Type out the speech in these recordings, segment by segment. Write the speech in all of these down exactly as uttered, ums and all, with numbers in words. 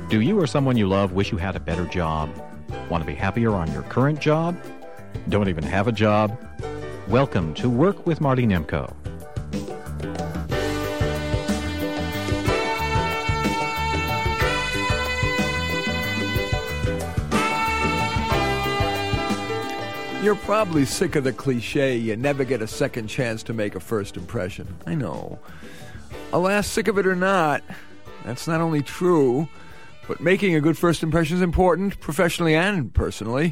Do you or someone you love wish you had a better job? Want to be happier on your current job? Don't even have a job? Welcome to Work with Marty Nemko. You're probably sick of the cliche, you never get a second chance to make a first impression. I know. Alas, sick of it or not, that's not only true, but making a good first impression is important, professionally and personally.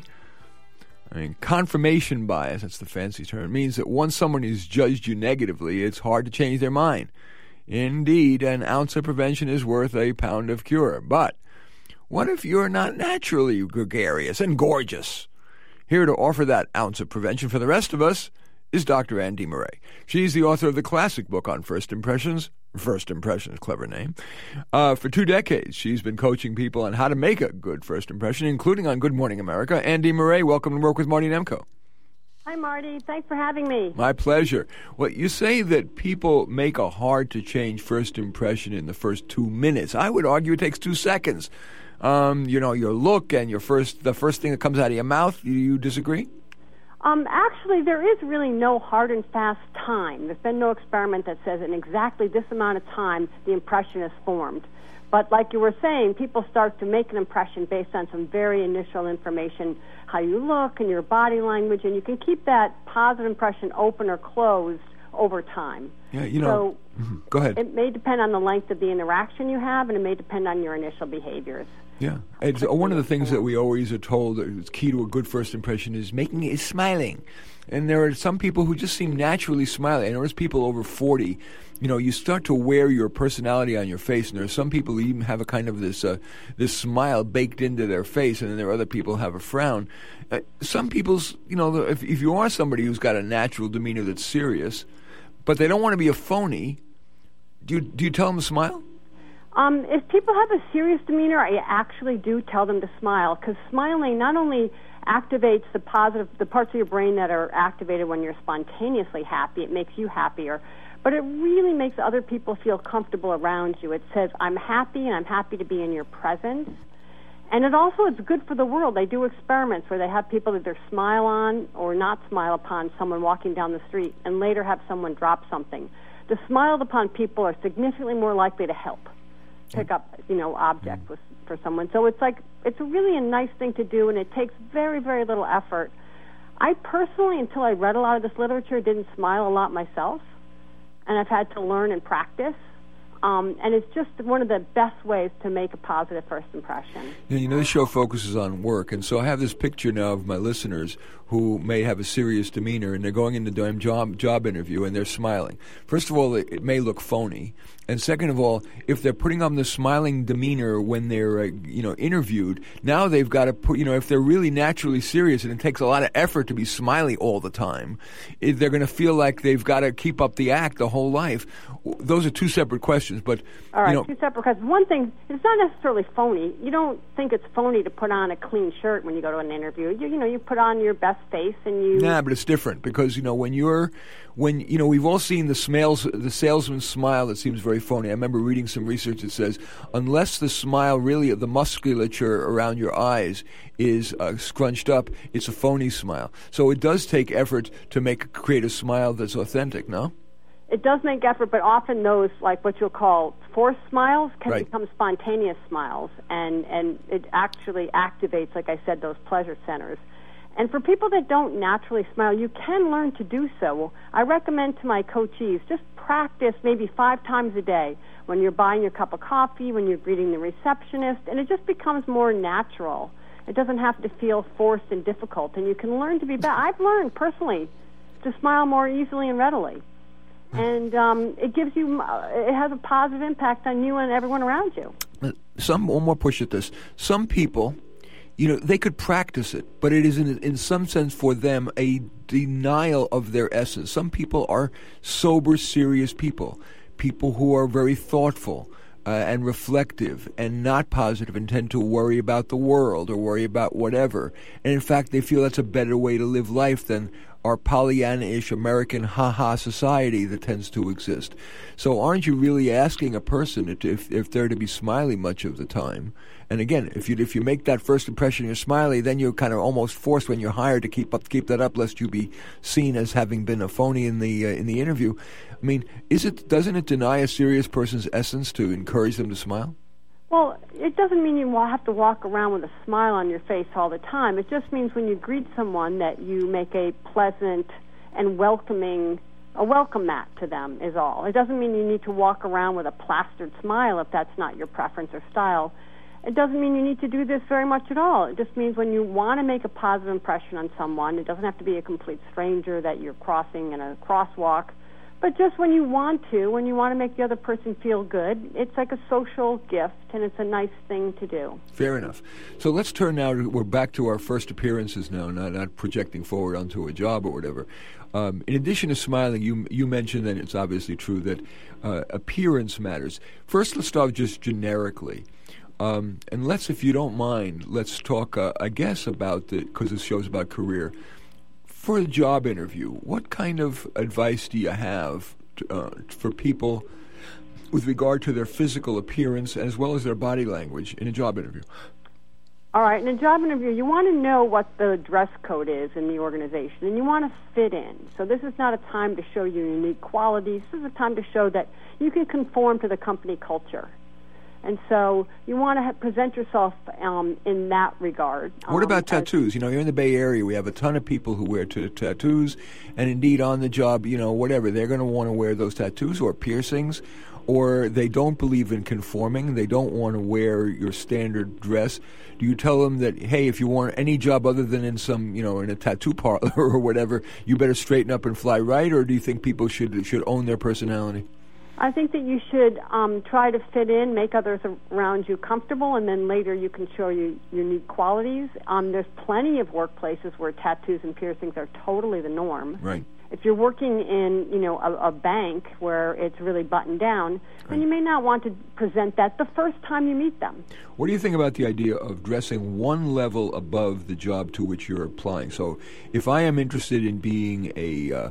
I mean, confirmation bias, that's the fancy term. It means that once someone has judged you negatively, it's hard to change their mind. Indeed, an ounce of prevention is worth a pound of cure. But what if you're not naturally gregarious and gorgeous? Here to offer that ounce of prevention for the rest of us is Doctor Andy Murray. She's the author of the classic book on first impressions. First Impressions, clever name. Uh, for two decades, she's been coaching people on how to make a good first impression, including on Good Morning America. Andy Murray, welcome to Work with Marty Nemko. Hi, Marty. Thanks for having me. My pleasure. Well, you say that people make a hard-to-change first impression in the first two minutes. I would argue it takes two seconds. Um, you know, your look and your first, the first thing that comes out of your mouth. Do you disagree? Um, actually, there is really no hard and fast time. There's been no experiment that says in exactly this amount of time the impression is formed. But like you were saying, people start to make an impression based on some very initial information, how you look and your body language, and you can keep that positive impression open or closed over time. Yeah, you know. So mm-hmm. Go ahead. It may depend on the length of the interaction you have, and it may depend on your initial behaviors. Yeah. It's, uh, one of the things that we always are told is key to a good first impression is making is smiling. And there are some people who just seem naturally smiling. And there's people over forty, you know, you start to wear your personality on your face. And there are some people who even have a kind of this uh, this smile baked into their face. And then there are other people who have a frown. Uh, some people's, you know, if, if you are somebody who's got a natural demeanor that's serious, but they don't want to be a phony, do you, do you tell them to smile? Um, if people have a serious demeanor, I actually do tell them to smile, because smiling not only activates the positive, the parts of your brain that are activated when you're spontaneously happy, it makes you happier, but it really makes other people feel comfortable around you. It says, I'm happy and I'm happy to be in your presence. And it also is good for the world. They do experiments where they have people either smile on or not smile upon someone walking down the street and later have someone drop something. The smiled upon people are significantly more likely to help pick up, you know, objects with, for someone. So it's like, it's really a nice thing to do, and it takes very, very little effort. I personally, until I read a lot of this literature, didn't smile a lot myself, and I've had to learn and practice. Um, and it's just one of the best ways to make a positive first impression. Yeah, you know, this show focuses on work, and so I have this picture now of my listeners who may have a serious demeanor, and they're going into their job, job interview, and they're smiling. First of all, it, it may look phony. And second of all, if they're putting on the smiling demeanor when they're, uh, you know, interviewed, now they've got to put, you know, if they're really naturally serious and it takes a lot of effort to be smiley all the time, if they're going to feel like they've got to keep up the act the whole life. Those are two separate questions, but, all right, you know, two separate questions. One thing, it's not necessarily phony. You don't think it's phony to put on a clean shirt when you go to an interview. You, you know, you put on your best face and you... Nah, but it's different because, you know, when you're, when, you know, we've all seen the smiles, the salesman's smile that seems very phony. I remember reading some research that says unless the smile really, the musculature around your eyes is uh, scrunched up, it's a phony smile. So it does take effort to make, create a smile that's authentic, no? It does make effort, but often those, like what you'll call forced smiles, can right. become spontaneous smiles, and, and it actually activates, like I said, those pleasure centers. And for people that don't naturally smile, you can learn to do so. I recommend to my coachees, just practice maybe five times a day when you're buying your cup of coffee, when you're greeting the receptionist, and it just becomes more natural. It doesn't have to feel forced and difficult, and you can learn to be better. I've learned, personally, to smile more easily and readily. And um, it gives you, uh, it has a positive impact on you and everyone around you. Some, one more push at this. Some people, you know, they could practice it, but it is in, in some sense for them a denial of their essence. Some people are sober, serious people, people who are very thoughtful uh, and reflective and not positive and tend to worry about the world or worry about whatever. And in fact, they feel that's a better way to live life than our Pollyanna-ish American ha-ha society that tends to exist. So aren't you really asking a person if, if, if they're to be smiley much of the time? And again, if you if you make that first impression you're smiley, then you're kind of almost forced when you're hired to keep up keep that up, lest you be seen as having been a phony in the uh, in the interview. I mean, is it doesn't it deny a serious person's essence to encourage them to smile? Well, it doesn't mean you have to walk around with a smile on your face all the time. It just means when you greet someone that you make a pleasant and welcoming, a welcome mat to them is all. It doesn't mean you need to walk around with a plastered smile if that's not your preference or style. It doesn't mean you need to do this very much at all. It just means when you want to make a positive impression on someone, it doesn't have to be a complete stranger that you're crossing in a crosswalk, but just when you want to, when you want to make the other person feel good, it's like a social gift, and it's a nice thing to do. Fair enough. So let's turn now, to, we're back to our first appearances now, not, not projecting forward onto a job or whatever. Um, in addition to smiling, you you mentioned, and it's obviously true, that uh, appearance matters. First, let's start just generically. Um, and let's, if you don't mind, let's talk, uh, I guess, about the, because this show's about career. For a job interview, what kind of advice do you have to, uh, for people with regard to their physical appearance as well as their body language in a job interview? All right, in a job interview, you want to know what the dress code is in the organization, and you want to fit in. So this is not a time to show your unique qualities. This is a time to show that you can conform to the company culture. And so you want to ha- present yourself um, in that regard. Um, what about tattoos? You know, you're in the Bay Area. We have a ton of people who wear t- tattoos, and indeed on the job, you know, whatever, they're going to want to wear those tattoos or piercings, or they don't believe in conforming. They don't want to wear your standard dress. Do you tell them that, hey, if you want any job other than in some, you know, in a tattoo parlor or whatever, you better straighten up and fly right, or do you think people should should own their personality? I think that you should um, try to fit in, make others around you comfortable, and then later you can show your unique qualities. Um, there's plenty of workplaces where tattoos and piercings are totally the norm. Right. If you're working in, you know, a, a bank where it's really buttoned down, right, then you may not want to present that the first time you meet them. What do you think about the idea of dressing one level above the job to which you're applying? So if I am interested in being a... Uh,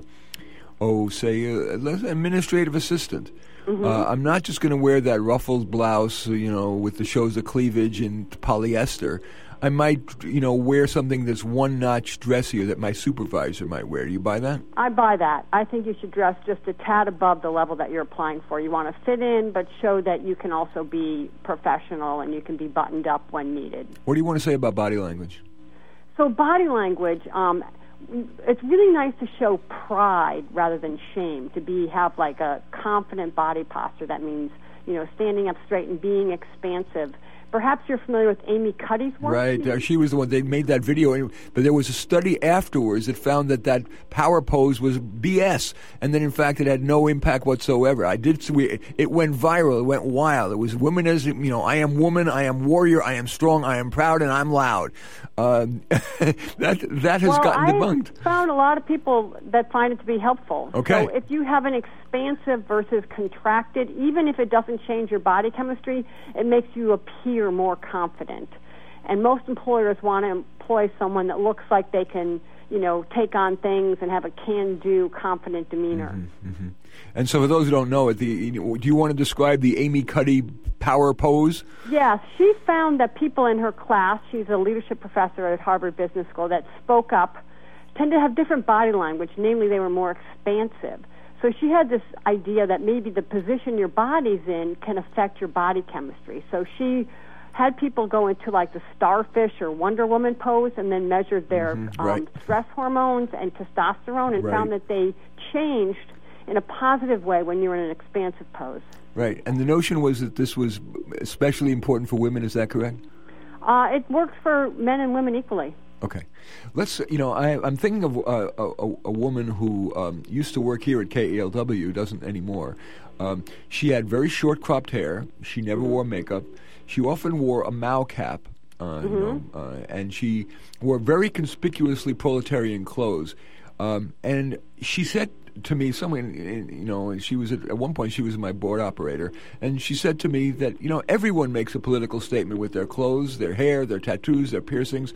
oh, say, an uh, administrative assistant. Mm-hmm. Uh, I'm not just going to wear that ruffled blouse, you know, with the shows of cleavage and polyester. I might, you know, wear something that's one notch dressier that my supervisor might wear. Do you buy that? I buy that. I think you should dress just a tad above the level that you're applying for. You want to fit in, but show that you can also be professional and you can be buttoned up when needed. What do you want to say about body language? So body language... Um, it's really nice to show pride rather than shame, to be have like a confident body posture. That means, you know, standing up straight and being expansive. Perhaps you're familiar with Amy Cuddy's work. Right. Uh, she was the one, they made that video, but there was a study afterwards that found that that power pose was B S, and that in fact it had no impact whatsoever. I did see, it went viral, it went wild. It was women as, you know, I am woman, I am warrior, I am strong, I am proud, and I'm loud. Um, that that has well, gotten debunked. I found a lot of people that find it to be helpful. Okay. So if you have an expansive versus contracted, even if it doesn't change your body chemistry, it makes you appear more confident. And most employers want to employ someone that looks like they can, you know, take on things and have a can-do, confident demeanor. Mm-hmm, mm-hmm. And so for those who don't know it, the, you know, do you want to describe the Amy Cuddy power pose? Yes. She found that people in her class, she's a leadership professor at Harvard Business School, that spoke up tend to have different body language, namely they were more expansive. So she had this idea that maybe the position your body's in can affect your body chemistry. So she had people go into like the starfish or Wonder Woman pose and then measured their mm-hmm, right. um, stress hormones and testosterone and right. found that they changed in a positive way when you were in an expansive pose. Right. And the notion was that this was especially important for women. Is that correct? Uh, it works for men and women equally. Okay. Let's, you know, I, I'm thinking of uh, a, a woman who um, used to work here at K A L W, doesn't anymore. Um, she had very short cropped hair. She never wore makeup. She often wore a Mao cap, uh, mm-hmm. you know, uh, and she wore very conspicuously proletarian clothes. Um, and she said to me, someone, you know, and she was at, at one point she was my board operator, and she said to me that, you know, everyone makes a political statement with their clothes, their hair, their tattoos, their piercings.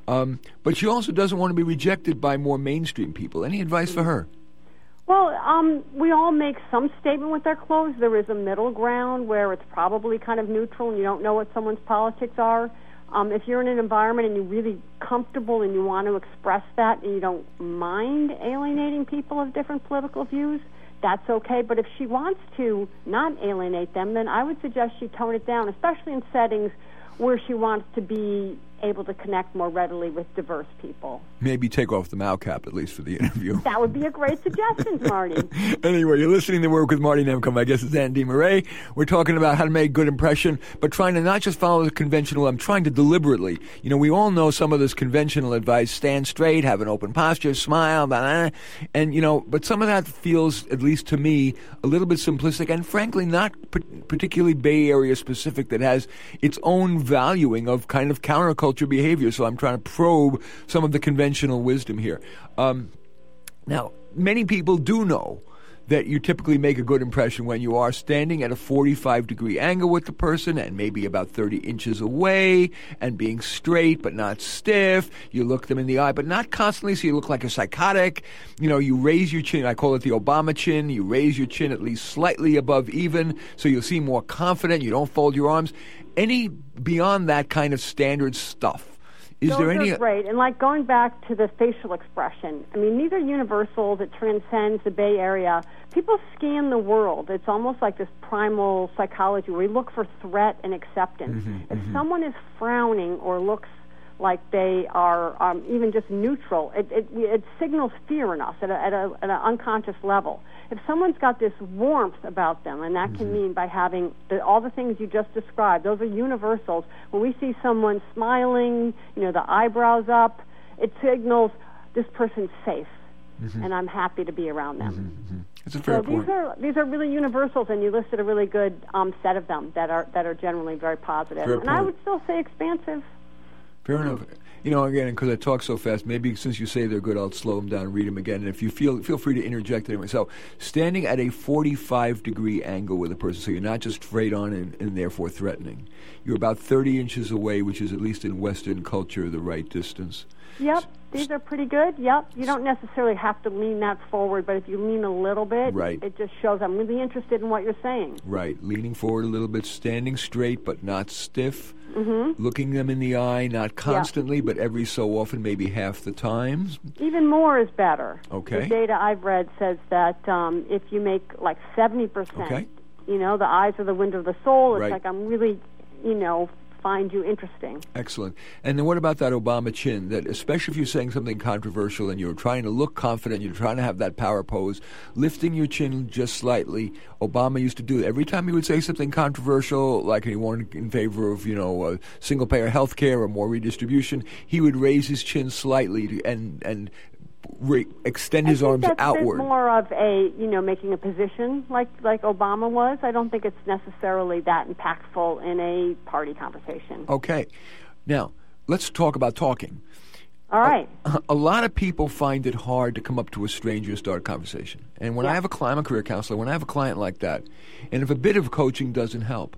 Um, but she also doesn't want to be rejected by more mainstream people. Any advice for her? Well, um, we all make some statement with our clothes. There is a middle ground where it's probably kind of neutral and you don't know what someone's politics are. Um, if you're in an environment and you're really comfortable and you want to express that and you don't mind alienating people of different political views, that's okay. But if she wants to not alienate them, then I would suggest she tone it down, especially in settings where she wants to be able to connect more readily with diverse people. Maybe take off the Mao cap, at least for the interview. That would be a great suggestion, Marty. Anyway, you're listening to Work with Marty Nemko. My guest is Andy Murray. We're talking about how to make a good impression, but trying to not just follow the conventional, I'm trying to deliberately. You know, we all know some of this conventional advice, stand straight, have an open posture, smile, blah, blah, and, you know, but some of that feels, at least to me, a little bit simplistic and, frankly, not particularly Bay Area specific, that has its own valuing of kind of counterculture behavior. So I'm trying to probe some of the conventional wisdom here. Um, now, many people do know that you typically make a good impression when you are standing at a forty-five degree angle with the person and maybe about thirty inches away and being straight but not stiff. You look them in the eye but not constantly so you look like a psychotic. You know, you raise your chin. I call it the Obama chin. You raise your chin at least slightly above even so you'll seem more confident. You don't fold your arms. Any beyond that kind of standard stuff? Is Those there any? are great. And like going back to the facial expression, I mean, these are universals. It transcends the Bay Area. People scan the world. It's almost like this primal psychology where we look for threat and acceptance. Mm-hmm, if mm-hmm. someone is frowning or looks like they are um, even just neutral, it, it, it signals fear in us at, a, at, a, at an unconscious level. If someone's got this warmth about them, and that mm-hmm. can mean by having the, all the things you just described, those are universals. When we see someone smiling, you know, the eyebrows up, it signals this person's safe, mm-hmm. and I'm happy to be around them. Mm-hmm. That's a fair so point. These are these are really universals, and you listed a really good um, set of them that are that are generally very positive. Fair and point. I would still say expansive. Fair enough. You know, again, because I talk so fast, maybe since you say they're good, I'll slow them down and read them again. And if you feel, feel free to interject anyway. So, standing at a forty-five degree angle with a person, so you're not just straight on and, and therefore threatening. You're about thirty inches away, which is, at least in Western culture, the right distance. Yep, these are pretty good. Yep, you don't necessarily have to lean that forward, but if you lean a little bit, right. it just shows I'm really interested in what you're saying. Right, leaning forward a little bit, standing straight but not stiff, mm-hmm. looking them in the eye, not constantly, yep. but every so often, maybe half the time. Even more is better. Okay. The data I've read says that um, if you make like seventy percent, okay. you know, the eyes are the window of the soul. It's right. like I'm really, you know, find you interesting. Excellent. And then what about that Obama chin? That especially if you're saying something controversial and you're trying to look confident, you're trying to have that power pose, lifting your chin just slightly. Obama used to do it. Every time he would say something controversial, like he wanted in favor of, you know, uh, single-payer health care or more redistribution, he would raise his chin slightly to, and and Re- extend his I think arms that's outward. A bit more of a, you know, making a position like like Obama was. I don't think it's necessarily that impactful in a party conversation. Okay. Now, let's talk about talking. All right. A, a lot of people find it hard to come up to a stranger and start a conversation. And when yeah. I have a client, I'm a career counselor, when I have a client like that, and if a bit of coaching doesn't help,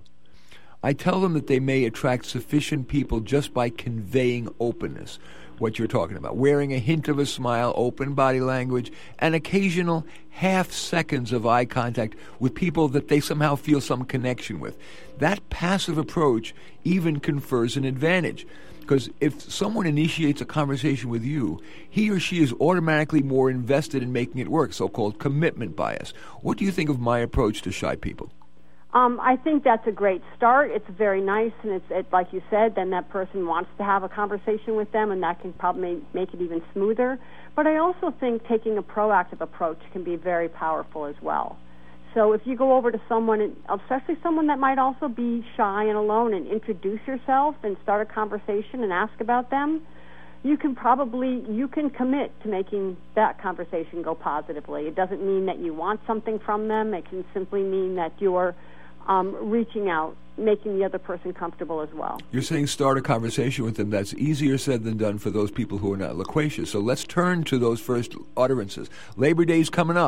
I tell them that they may attract sufficient people just by conveying openness, what you're talking about, wearing a hint of a smile, open body language, and occasional half seconds of eye contact with people that they somehow feel some connection with. That passive approach even confers an advantage. Because if someone initiates a conversation with you, he or she is automatically more invested in making it work, so-called commitment bias. What do you think of my approach to shy people? Um, I think that's a great start. It's very nice, and it's it, like you said, then that person wants to have a conversation with them, and that can probably make it even smoother. But I also think taking a proactive approach can be very powerful as well. So if you go over to someone, especially someone that might also be shy and alone, and introduce yourself and start a conversation and ask about them, you can probably, you can commit to making that conversation go positively. It doesn't mean that you want something from them. It can simply mean that you're um, reaching out, making the other person comfortable as well. You're saying start a conversation with them. That's easier said than done for those people who are not loquacious. So let's turn to those first utterances. Labor Day's coming up.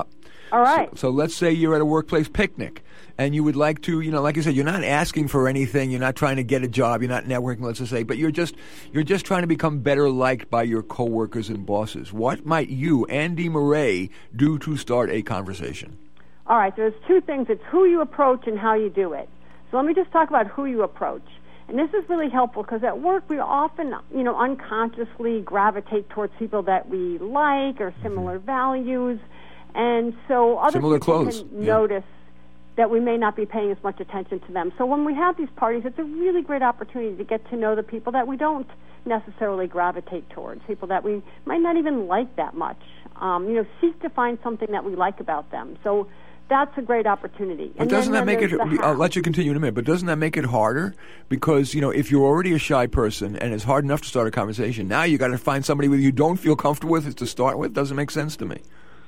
All right. So, so let's say you're at a workplace picnic, and you would like to, you know, like I said, you're not asking for anything. You're not trying to get a job. You're not networking, let's just say, but you're just you're just trying to become better liked by your coworkers and bosses. What might you, Andy Murray, do to start a conversation? All right. There's two things. It's who you approach and how you do it. So let me just talk about who you approach. And this is really helpful because at work we often, you know, unconsciously gravitate towards people that we like or similar mm-hmm. values. And so other similar people clothes. can yeah. notice that we may not be paying as much attention to them. So when we have these parties, it's a really great opportunity to get to know the people that we don't necessarily gravitate towards, people that we might not even like that much. Um, you know, seek to find something that we like about them. So that's a great opportunity. But doesn't that make it, I'll let you continue in a minute, but doesn't that make it harder? Because, you know, if you're already a shy person and it's hard enough to start a conversation, now you got to find somebody with you don't feel comfortable with to start with. Doesn't make sense to me.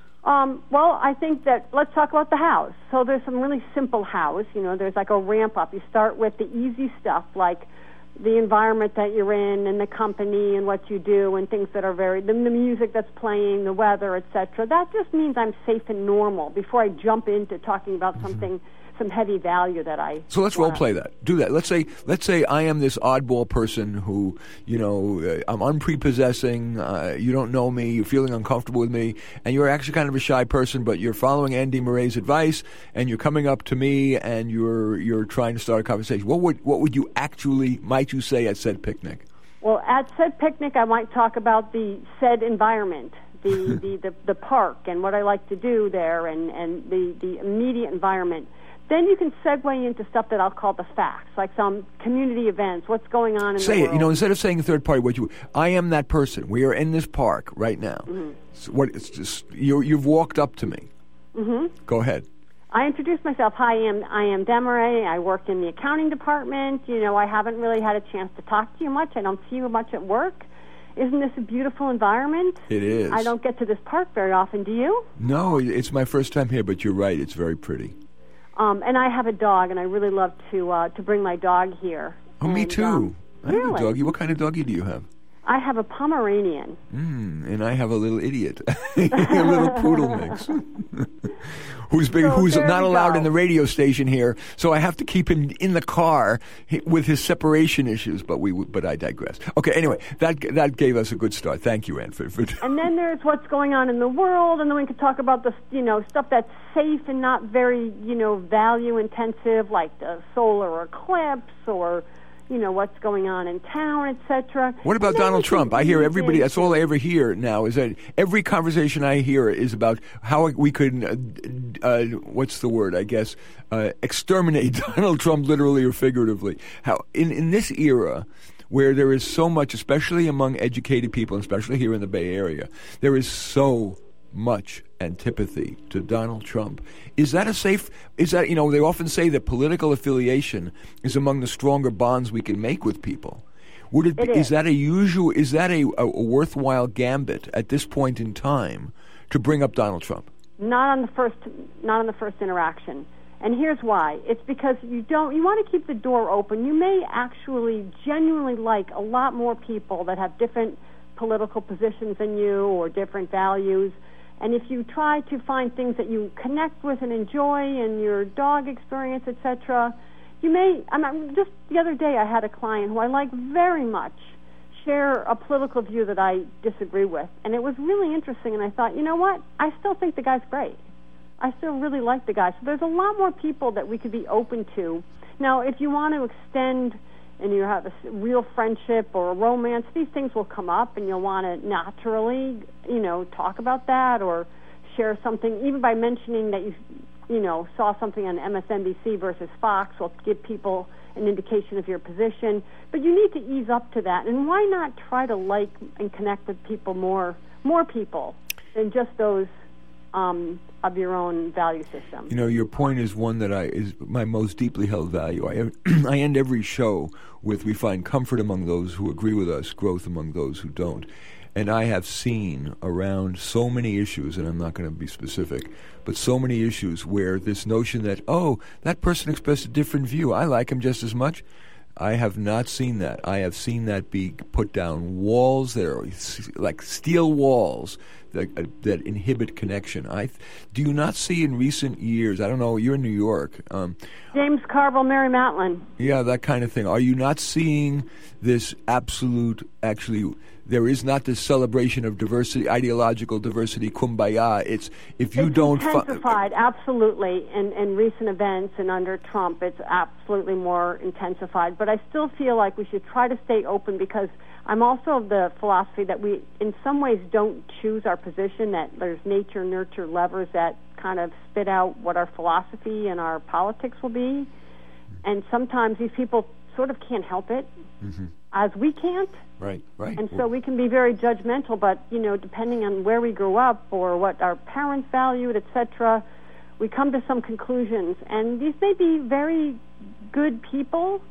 Um, well, I think that, let's talk about the house. So there's some really simple house. You know, there's like a ramp up. You start with the easy stuff like the environment that you're in and the company and what you do and things that are very, the, the music that's playing, the weather, et cetera. That just means I'm safe and normal before I jump into talking about mm-hmm. something, some heavy value that I So let's wanna. role play that. Do that. Let's say let's say I am this oddball person who, you know, uh, I'm unprepossessing, uh, you don't know me, you're feeling uncomfortable with me, and you're actually kind of a shy person, but you're following Andy Murray's advice, and you're coming up to me, and you're you're trying to start a conversation. What would what would you actually, might you say at said picnic? Well, at said picnic, I might talk about the said environment, the, the, the, the park, and what I like to do there, and, and the, the immediate environment. Then you can segue into stuff that I'll call the facts, like some community events, what's going on in Say the it. world. You know, instead of saying third party, what you, I am that person. We are in this park right now. Mm-hmm. So what? It's just you. You've walked up to me. Mm-hmm. Go ahead. I introduced myself. Hi, I am I am Demaray. I work in the accounting department. You know, I haven't really had a chance to talk to you much. I don't see you much at work. Isn't this a beautiful environment? It is. I don't get to this park very often. Do you? No, it's my first time here, but you're right. It's very pretty. Um, and I have a dog, and I really love to uh, to bring my dog here. Oh, and, me too. Um, I have really? a doggy. What kind of doggy do you have? I have a Pomeranian. Mm, and I have a little idiot, a little poodle mix, who's big, So who's there not we allowed go. in the radio station here. So I have to keep him in the car with his separation issues. But we, but I digress. Okay. Anyway, that that gave us a good start. Thank you, Ann. For, for And then there's what's going on in the world, and then we could talk about the, you know, stuff that's safe and not very, you know, value intensive, like the solar eclipse or, you know, what's going on in town, et cetera. What about Donald Trump? I hear everybody, that's all I ever hear now, is that every conversation I hear is about how we could, uh, uh, what's the word, I guess, uh, exterminate Donald Trump literally or figuratively. How in, in this era, where there is so much, especially among educated people, and especially here in the Bay Area, there is so much antipathy to Donald Trump. Is that a safe, is that, you know, they often say that political affiliation is among the stronger bonds we can make with people. Would it, it be, is. is that a usual, is that a, a, a worthwhile gambit at this point in time to bring up Donald Trump? Not on the first, not on the first interaction. And here's why. It's because you don't, you want to keep the door open. You may actually genuinely like a lot more people that have different political positions than you or different values. And if you try to find things that you connect with and enjoy in your dog experience, et cetera, you may, I mean, just the other day I had a client who I like very much share a political view that I disagree with. And it was really interesting, and I thought, you know what? I still think the guy's great. I still really like the guy. So there's a lot more people that we could be open to. Now, if you want to extend and you have a real friendship or a romance, these things will come up, and you'll want to naturally, you know, talk about that or share something, even by mentioning that you, you know, saw something on M S N B C versus Fox will give people an indication of your position. But you need to ease up to that, and why not try to like and connect with people more, more people than just those um, of your own value system. You know, your point is one that I is my most deeply held value. I I end every show with, we find comfort among those who agree with us, growth among those who don't. And I have seen around so many issues, and I'm not going to be specific, but so many issues where this notion that, oh, that person expressed a different view, I like him just as much. I have not seen that. I have seen that be put down walls that are like steel walls that, uh, that inhibit connection. I th- do you not see in recent years? I don't know. You're in New York. Um, James Carville, Mary Matlin. Yeah, that kind of thing. Are you not seeing this absolute? Actually, there is not this celebration of diversity, ideological diversity, kumbaya. It's if you it's don't intensified, fu- absolutely, in, in recent events and under Trump, it's absolutely more intensified. But I still feel like we should try to stay open, because I'm also of the philosophy that we, in some ways, don't choose our position, that there's nature-nurture levers that kind of spit out what our philosophy and our politics will be. And sometimes these people sort of can't help it, mm-hmm. as we can't. Right, right. And so we can be very judgmental, but, you know, depending on where we grew up or what our parents valued, et cetera, we come to some conclusions. And these may be very good people,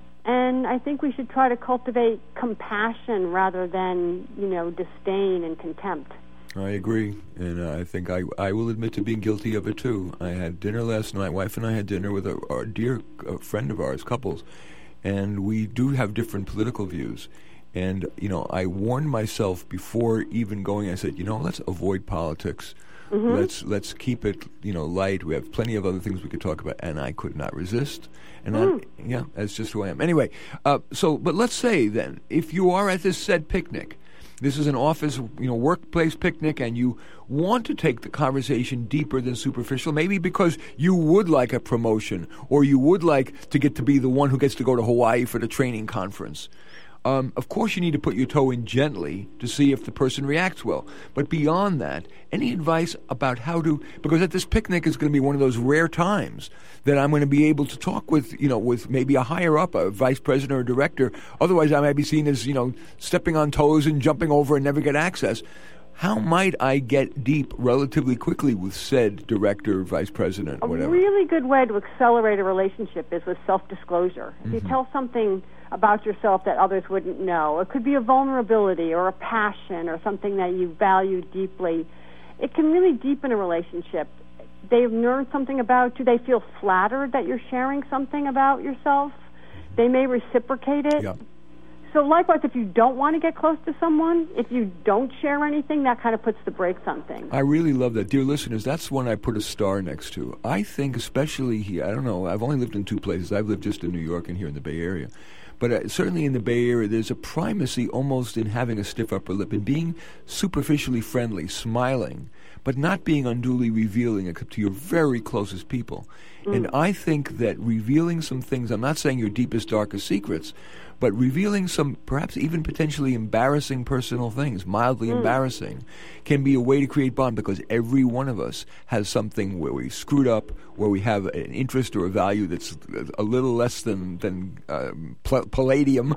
and I think we should try to cultivate compassion rather than, you know, disdain and contempt. I agree, and uh, I think I I will admit to being guilty of it too. I had dinner last night. Wife and I had dinner with a, a dear a friend of ours, couples, and we do have different political views. And you know, I warned myself before even going. I said, you know, let's avoid politics. Mm-hmm. Let's let's keep it, you know, light. We have plenty of other things we could talk about, and I could not resist. And mm. I, yeah, that's just who I am. Anyway, uh, so but let's say then, if you are at this said picnic. This is an office, you know, workplace picnic, and you want to take the conversation deeper than superficial, maybe because you would like a promotion, or you would like to get to be the one who gets to go to Hawaii for the training conference. Um, of course, you need to put your toe in gently to see if the person reacts well. But beyond that, any advice about how to, because at this picnic is going to be one of those rare times that I'm going to be able to talk with, you know, with maybe a higher up, a vice president or director. Otherwise, I might be seen as, you know, stepping on toes and jumping over and never get access. How might I get deep relatively quickly with said director, vice president, whatever? A really good way to accelerate a relationship is with self-disclosure. If mm-hmm. you tell something about yourself that others wouldn't know, it could be a vulnerability or a passion or something that you value deeply. It can really deepen a relationship. They've learned something about you. They feel flattered that you're sharing something about yourself. They may reciprocate it. Yeah. So likewise, if you don't want to get close to someone, if you don't share anything, that kind of puts the brakes on things. I really love that. Dear listeners, that's one I put a star next to. I think especially here, I don't know, I've only lived in two places. I've lived just in New York and here in the Bay Area. But uh, certainly in the Bay Area, there's a primacy almost in having a stiff upper lip and being superficially friendly, smiling, but not being unduly revealing except to your very closest people. Mm. And I think that revealing some things, I'm not saying your deepest, darkest secrets, but revealing some perhaps even potentially embarrassing personal things, mildly mm. embarrassing, can be a way to create bond, because every one of us has something where we screwed up, where we have an interest or a value that's a little less than, than um, pl- palladium.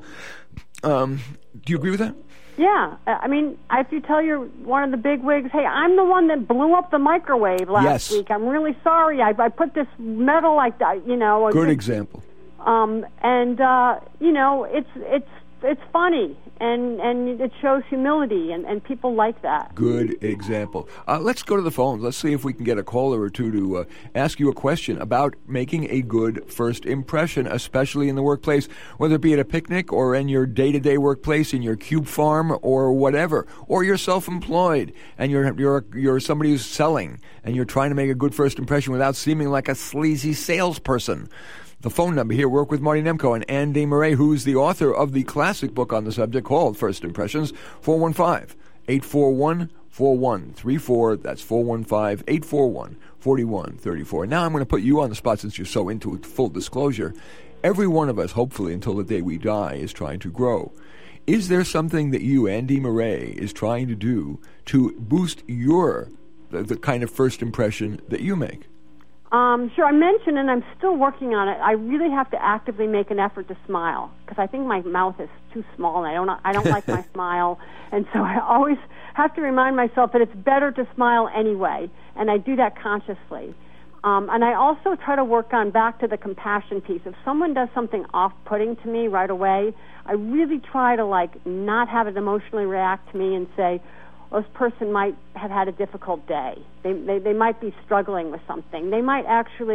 Um, do you agree with that? Yeah. I mean, if you tell your one of the big wigs, hey, I'm the one that blew up the microwave last yes. week. I'm really sorry. I, I put this metal like that, you know. Good just, example. Um, and, uh, you know, it's it's it's funny, and, and it shows humility, and, and people like that. Good example. Uh, let's go to the phones. Let's see if we can get a caller or two to uh, ask you a question about making a good first impression, especially in the workplace, whether it be at a picnic or in your day-to-day workplace, in your cube farm or whatever, or you're self-employed and you're you're you're somebody who's selling and you're trying to make a good first impression without seeming like a sleazy salesperson. The phone number here, Work with Marty Nemko, and Anne DesMarais, who's the author of the classic book on the subject called First Impressions, four one five, eight four one, four one three four. That's four one five, eight four one, four one three four. Now I'm going to put you on the spot since you're so into it, full disclosure. Every one of us, hopefully until the day we die, is trying to grow. Is there something that you, Anne DesMarais, is trying to do to boost your, the, the kind of first impression that you make? Um, sure, I mentioned, and I'm still working on it, I really have to actively make an effort to smile, because I think my mouth is too small, and I don't I don't like my smile, and so I always have to remind myself that it's better to smile anyway, and I do that consciously. Um, and I also try to work on back to the compassion piece. If someone does something off-putting to me right away, I really try to, like, not have it emotionally react to me and say, this person might have had a difficult day. They, they they might be struggling with something. They might actually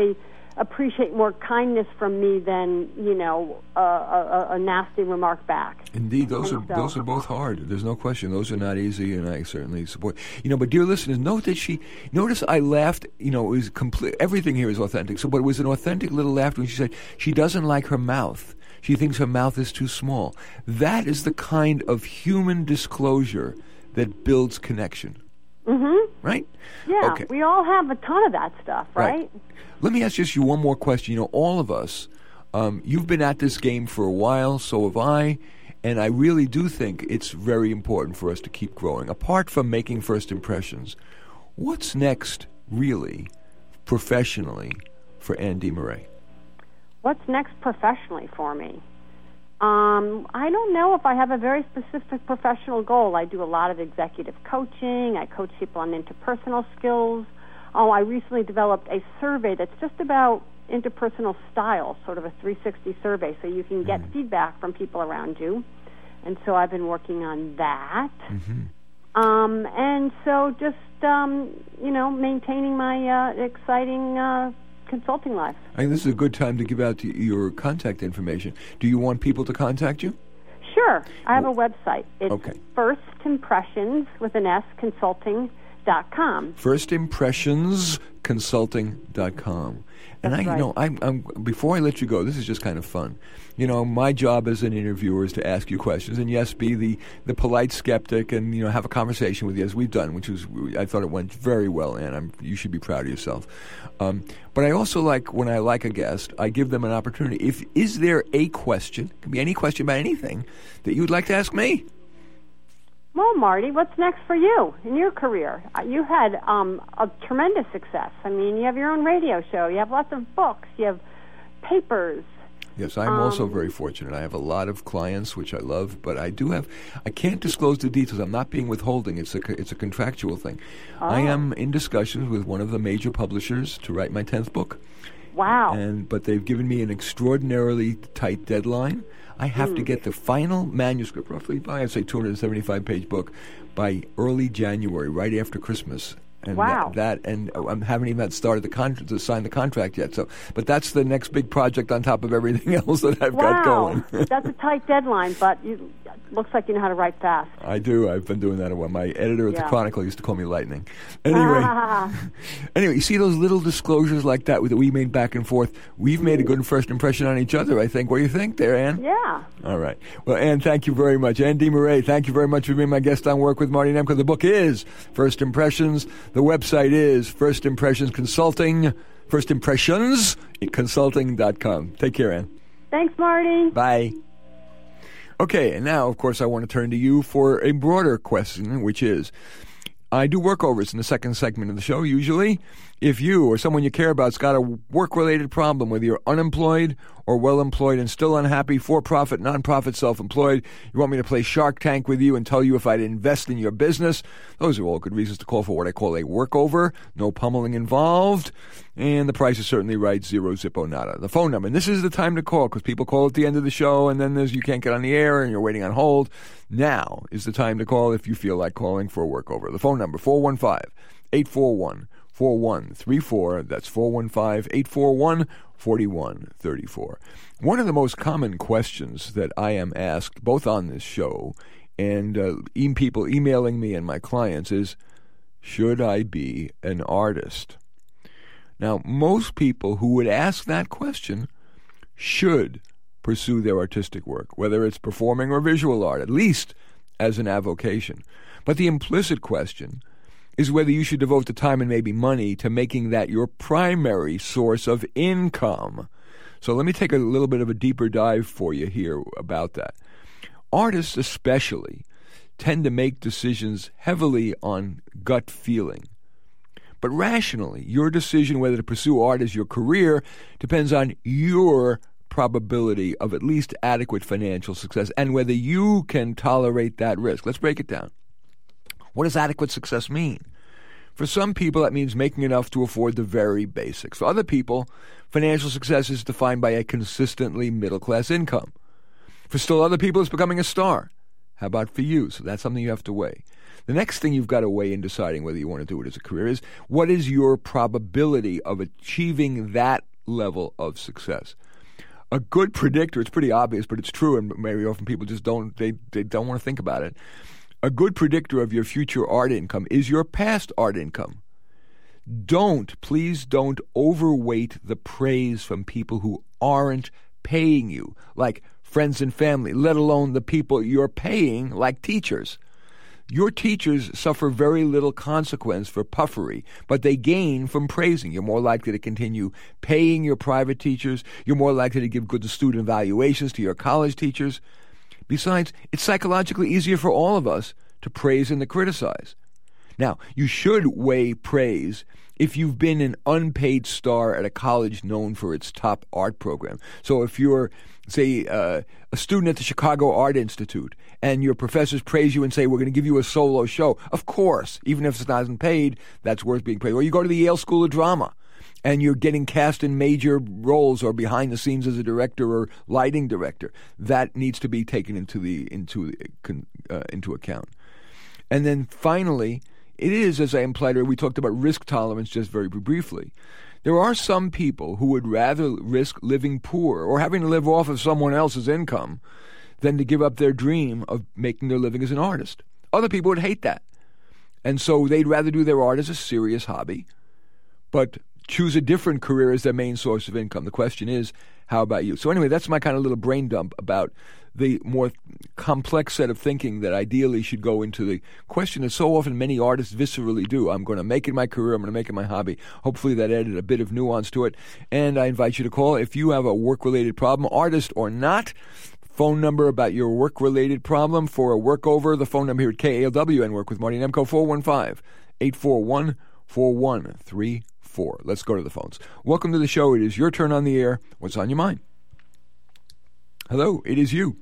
appreciate more kindness from me than, you know, a, a, a nasty remark back. Indeed, those and are so, those are both hard. There's no question. Those are not easy, and I certainly support. You know, but dear listeners, note that she notice I laughed. You know, it was complete. Everything here is authentic. So, but it was an authentic little laughter when she said she doesn't like her mouth. She thinks her mouth is too small. That is the kind of human disclosure that builds connection. Mm-hmm. Right? Yeah, okay. We all have a ton of that stuff, right? right? Let me ask just you one more question. You know, all of us, um, you've been at this game for a while, so have I, and I really do think it's very important for us to keep growing. Apart from making first impressions, what's next, really, professionally, for Anne DeMarais? What's next professionally for me? Um, I don't know if I have a very specific professional goal. I do a lot of executive coaching. I coach people on interpersonal skills. Oh, I recently developed a survey that's just about interpersonal style, sort of a three sixty survey, so you can get mm-hmm. feedback from people around you. And so I've been working on that. Mm-hmm. Um, and so just, um, you know, maintaining my uh, exciting uh consulting life. I think this is a good time to give out your contact information. Do you want people to contact you? Sure. I have a website. It's okay. First Impressions with an S consulting dot com. First Impressions Consulting dot com. And That's I, right. you know, I'm, I'm before I let you go, this is just kind of fun. You know, my job as an interviewer is to ask you questions, and yes, be the, the polite skeptic, and you know, have a conversation with you as we've done, which was I thought it went very well, and I'm, you should be proud of yourself. Um, but I also like when I like a guest, I give them an opportunity. If is there a question, it can be any question about anything that you would like to ask me? Well, Marty, what's next for you in your career? Uh, You had um, a tremendous success. I mean, you have your own radio show. You have lots of books. You have papers. Yes, I'm um, also very fortunate. I have a lot of clients, which I love, but I do have. I can't disclose the details. I'm not being withholding. It's a it's a contractual thing. Oh. I am in discussions with one of the major publishers to write my tenth book. Wow! And but they've given me an extraordinarily tight deadline. I have mm. to get the final manuscript, roughly by I'd say two hundred seventy-five page book, by early January, right after Christmas. And wow. that, that and I haven't even started the contract to sign the contract yet. So, but that's the next big project on top of everything else that I've wow. got going. That's a tight deadline, but you looks like you know how to write fast. I do. I've been doing that a while. My editor at yeah. the Chronicle used to call me Lightning. Anyway, ah. anyway, you see those little disclosures like that that we made back and forth. We've made a good first impression on each other, I think. What do you think, there, Anne? Yeah. All right. Well, Anne, thank you very much. Anne DeMarais, thank you very much for being my guest on Work with Marty Nemko. The book is First Impressions. The website is First Impressions Consulting, First Impressions Consulting dot com. Take care, Anne. Thanks, Marty. Bye. Okay, and now, of course, I want to turn to you for a broader question, which is, I do workovers in the second segment of the show, usually. If you or someone you care about's got a work-related problem, whether you're unemployed or well-employed and still unhappy, for-profit, non-profit, self-employed, you want me to play Shark Tank with you and tell you if I'd invest in your business, those are all good reasons to call for what I call a workover. No pummeling involved. And the price is certainly right, zero zippo nada. The phone number, and this is the time to call because people call at the end of the show and then there's you can't get on the air and you're waiting on hold. Now is the time to call if you feel like calling for a workover. The phone number, four one five, eight four one, four one three four. That's four one five, eight four one, four one three four. One of the most common questions that I am asked, both on this show and uh, e- people emailing me and my clients, is, should I be an artist? Now, most people who would ask that question should pursue their artistic work, whether it's performing or visual art, at least as an avocation. But the implicit question is whether you should devote the time and maybe money to making that your primary source of income. So let me take a little bit of a deeper dive for you here about that. Artists especially tend to make decisions heavily on gut feeling. But rationally, your decision whether to pursue art as your career depends on your probability of at least adequate financial success and whether you can tolerate that risk. Let's break it down. What does adequate success mean? For some people, that means making enough to afford the very basics. For other people, financial success is defined by a consistently middle-class income. For still other people, it's becoming a star. How about for you? So that's something you have to weigh. The next thing you've got to weigh in deciding whether you want to do it as a career is, what is your probability of achieving that level of success. A good predictor, it's pretty obvious, but it's true, and very often people just don't, they, they don't want to think about it. A good predictor of your future art income is your past art income. Don't, please don't overweight the praise from people who aren't paying you, like friends and family, let alone the people you're paying, like teachers. Your teachers suffer very little consequence for puffery, but they gain from praising. You're more likely to continue paying your private teachers. You're more likely to give good student evaluations to your college teachers. Besides, it's psychologically easier for all of us to praise than to criticize. Now, you should weigh praise if you've been an unpaid star at a college known for its top art program. So if you're, say, uh, a student at the Chicago Art Institute and your professors praise you and say, we're going to give you a solo show, of course, even if it's not paid, that's worth being praised. Or you go to the Yale School of Drama and you're getting cast in major roles or behind the scenes as a director or lighting director. That needs to be taken into the into uh, into account. And then finally, it is, as I implied earlier, we talked about risk tolerance just very briefly. There are some people who would rather risk living poor or having to live off of someone else's income than to give up their dream of making their living as an artist. Other people would hate that. And so they'd rather do their art as a serious hobby, but choose a different career as their main source of income. The question is, how about you? So anyway, that's my kind of little brain dump about the more complex set of thinking that ideally should go into the question that so often many artists viscerally do. I'm going to make it my career. I'm going to make it my hobby. Hopefully that added a bit of nuance to it. And I invite you to call if you have a work-related problem, artist or not. Phone number about your work-related problem for a workover. The phone number here at K A L W and Work with Marty Nemko, four one five, eight four one, four one three four. Let's go to the phones. Welcome to the show. It is your turn on the air. What's on your mind? Hello, it is you.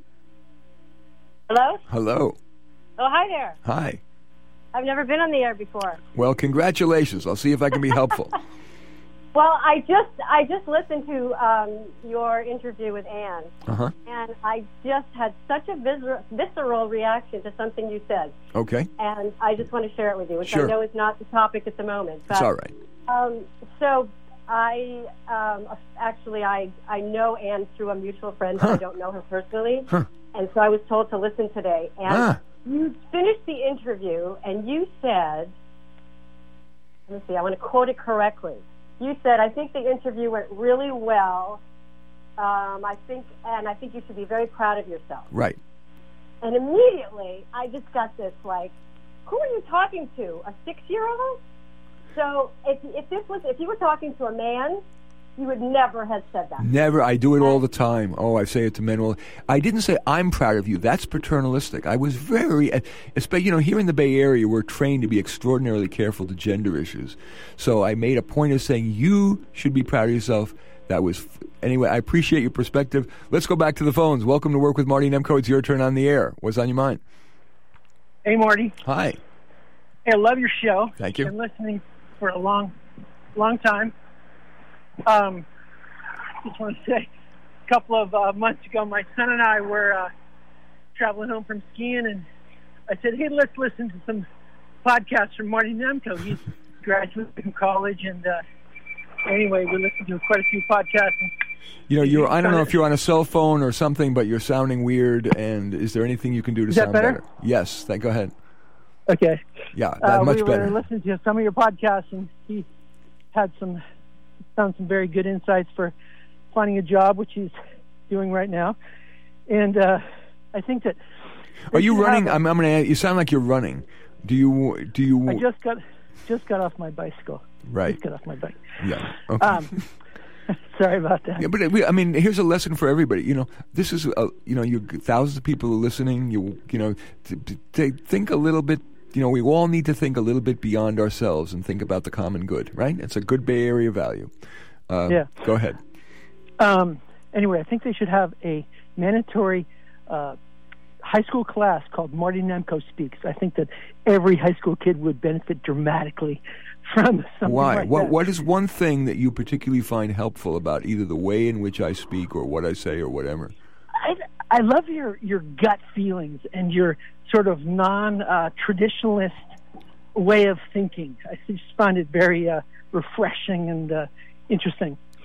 Hello? Hello. Oh, hi there. Hi. I've never been on the air before. Well, congratulations. I'll see if I can be helpful. Well, I just I just listened to um, your interview with Ann, uh-huh. and I just had such a viscer- visceral reaction to something you said. Okay. And I just want to share it with you, which sure. I know is not the topic at the moment. But, it's all right. Um, so I um, actually I I know Ann through a mutual friend. Huh. I don't know her personally, huh. and so I was told to listen today. And ah. you finished the interview, and you said, let me see, I want to quote it correctly. You said, I think the interview went really well. Um, I think, and I think you should be very proud of yourself. Right. And immediately, I just got this, like, who are you talking to? A six-year-old? So if if this was if you were talking to a man, you would never have said that. Never. I do it all the time. Oh, I say it to men all. I didn't say I'm proud of you. That's paternalistic. I was very, especially, you know, here in the Bay Area, we're trained to be extraordinarily careful to gender issues. So I made a point of saying you should be proud of yourself. That was, anyway, I appreciate your perspective. Let's go back to the phones. Welcome to Work with Marty Nemko. It's your turn on the air. What's on your mind? Hey, Marty. Hi. Hey, I love your show. Thank you. I've been listening for a long, long time. Um, just want to say, a couple of uh, months ago, my son and I were uh, traveling home from skiing, and I said, hey, let's listen to some podcasts from Marty Nemko. He's graduated from college, and uh, anyway, we listened to quite a few podcasts. And you know, you're, I don't know if you're on a cell phone or something, but you're sounding weird, and is there anything you can do to is sound that better? better? Yes, thank, go ahead. Okay. Yeah, that uh, much we better. We were listening to some of your podcasts, and he had some... found some very good insights for finding a job, which he's doing right now. And uh, I think that... Are you running? A, I'm, I'm going to. You sound like you're running. Do you... Do you? I just got just got off my bicycle. Right. Just got off my bike. Yeah. Okay. Um, sorry about that. Yeah, but I mean, here's a lesson for everybody. You know, this is, a, you know, you thousands of people are listening. You, you know, to, to think a little bit. You know, we all need to think a little bit beyond ourselves and think about the common good, right? It's a good Bay Area value. Uh, yeah. Go ahead. Um, anyway, I think they should have a mandatory uh, high school class called Marty Nemko Speaks. I think that every high school kid would benefit dramatically from something Why? like what, that. What is one thing that you particularly find helpful about either the way in which I speak or what I say or whatever? I, I love your, your gut feelings and your sort of non-traditionalist uh, way of thinking. I just find it very uh, refreshing and uh, interesting.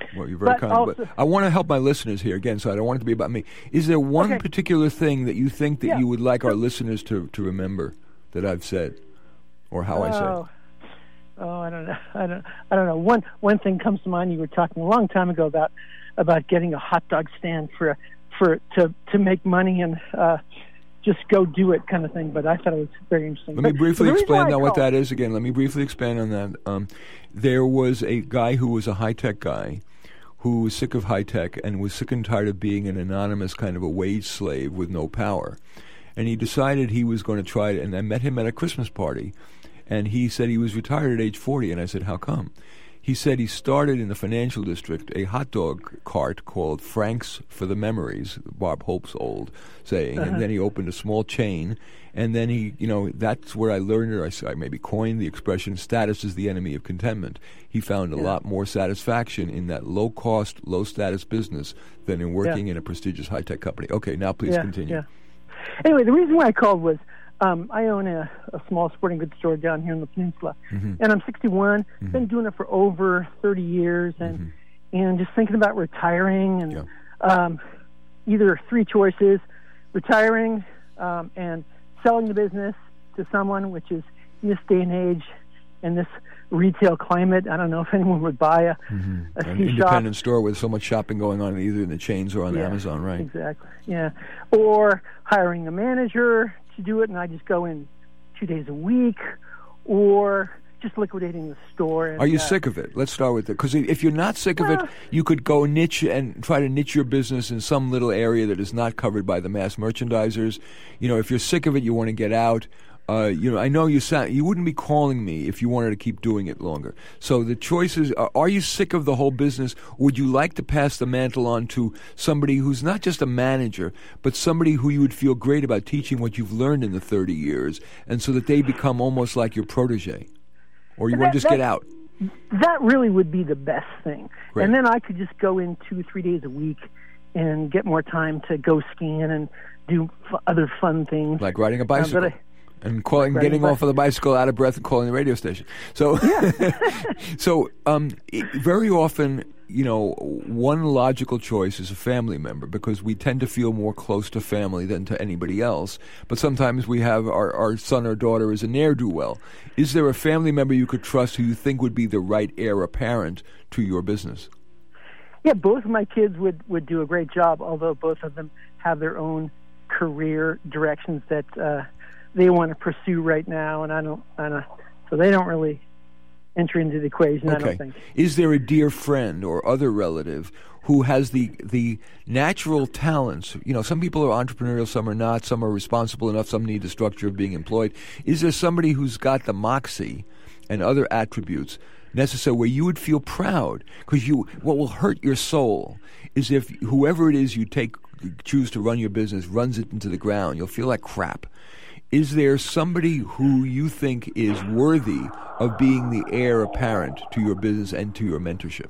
Well, you're very But kind. also- but I want to help my listeners here again, so I don't want it to be about me. Is there one Okay. particular thing that you think that Yeah. you would like our listeners to, to remember that I've said, or how I said? Oh, oh, I don't know. I don't. I don't know. One one thing comes to mind. You were talking a long time ago about about getting a hot dog stand for for to to make money and uh, just go do it kind of thing. But I thought it was very interesting. Let me But briefly the reason why explain I now what called- that is again. Let me briefly expand on that. Um, there was a guy who was a high-tech guy who was sick of high-tech and was sick and tired of being an anonymous kind of a wage slave with no power. And he decided he was going to try it, and I met him at a Christmas party, and he said he was retired at age forty, and I said, how come? He said he started in the financial district a hot dog cart called Frank's for the Memories, Bob Hope's old saying, Uh-huh. and then he opened a small chain, and then he, you know, that's where I learned, or I, s- I maybe coined the expression, status is the enemy of contentment. He found a Yeah. lot more satisfaction in that low-cost, low-status business than in working in a prestigious high-tech company. Okay, now please yeah, continue. Yeah. Anyway, the reason why I called was um, I own a, a small sporting goods store down here in the peninsula, Mhm. and I'm sixty-one. Mhm. Been doing it for over thirty years, and Mhm. and just thinking about retiring, and Yeah. um, either three choices: retiring um, and selling the business to someone, which is in this day and age, in this retail climate, I don't know if anyone would buy a, Mhm. a An ski independent shop. store with so much shopping going on either in the chains or on Yeah, Amazon, right? Exactly. Yeah. Or hiring a manager to do it, and I just go in two days a week, or just liquidating the store. And, Are you uh, sick of it? Let's start with it. Because if you're not sick of it, Well- you could go niche and try to niche your business in some little area that is not covered by the mass merchandisers. You know, if you're sick of it, you want to get out. Uh, you know, I know you sound, you wouldn't be calling me if you wanted to keep doing it longer. So the choices are, are you sick of the whole business? Would you like to pass the mantle on to somebody who's not just a manager, but somebody who you would feel great about teaching what you've learned in the thirty years, and so that they become almost like your protege? Or you want to That- just get that- out? That really would be the best thing. Great. And then I could just go in two, three days a week and get more time to go skiing and do f- other fun things. Like riding a Uh, but bicycle. I- And calling, Riding getting a off of the bicycle, out of breath, and calling the radio station. So, so um, it, very often, you know, one logical choice is a family member because we tend to feel more close to family than to anybody else. But sometimes we have our, our son or daughter is a ne'er-do-well. Is there a family member you could trust who you think would be the right heir apparent to your business? Yeah, both of my kids would, would do a great job, although both of them have their own career directions that uh, they want to pursue right now, and I don't, I don't, so they don't really enter into the equation. I Okay. don't think. Is there a dear friend or other relative who has the the natural talents? You know, some people are entrepreneurial, some are not. Some are responsible enough, some need the structure of being employed. Is there somebody who's got the moxie and other attributes necessary where you would feel proud? Because you, what will hurt your soul is if whoever it is you take choose to run your business runs it into the ground. You'll feel like crap. Is there somebody who you think is worthy of being the heir apparent to your business and to your mentorship?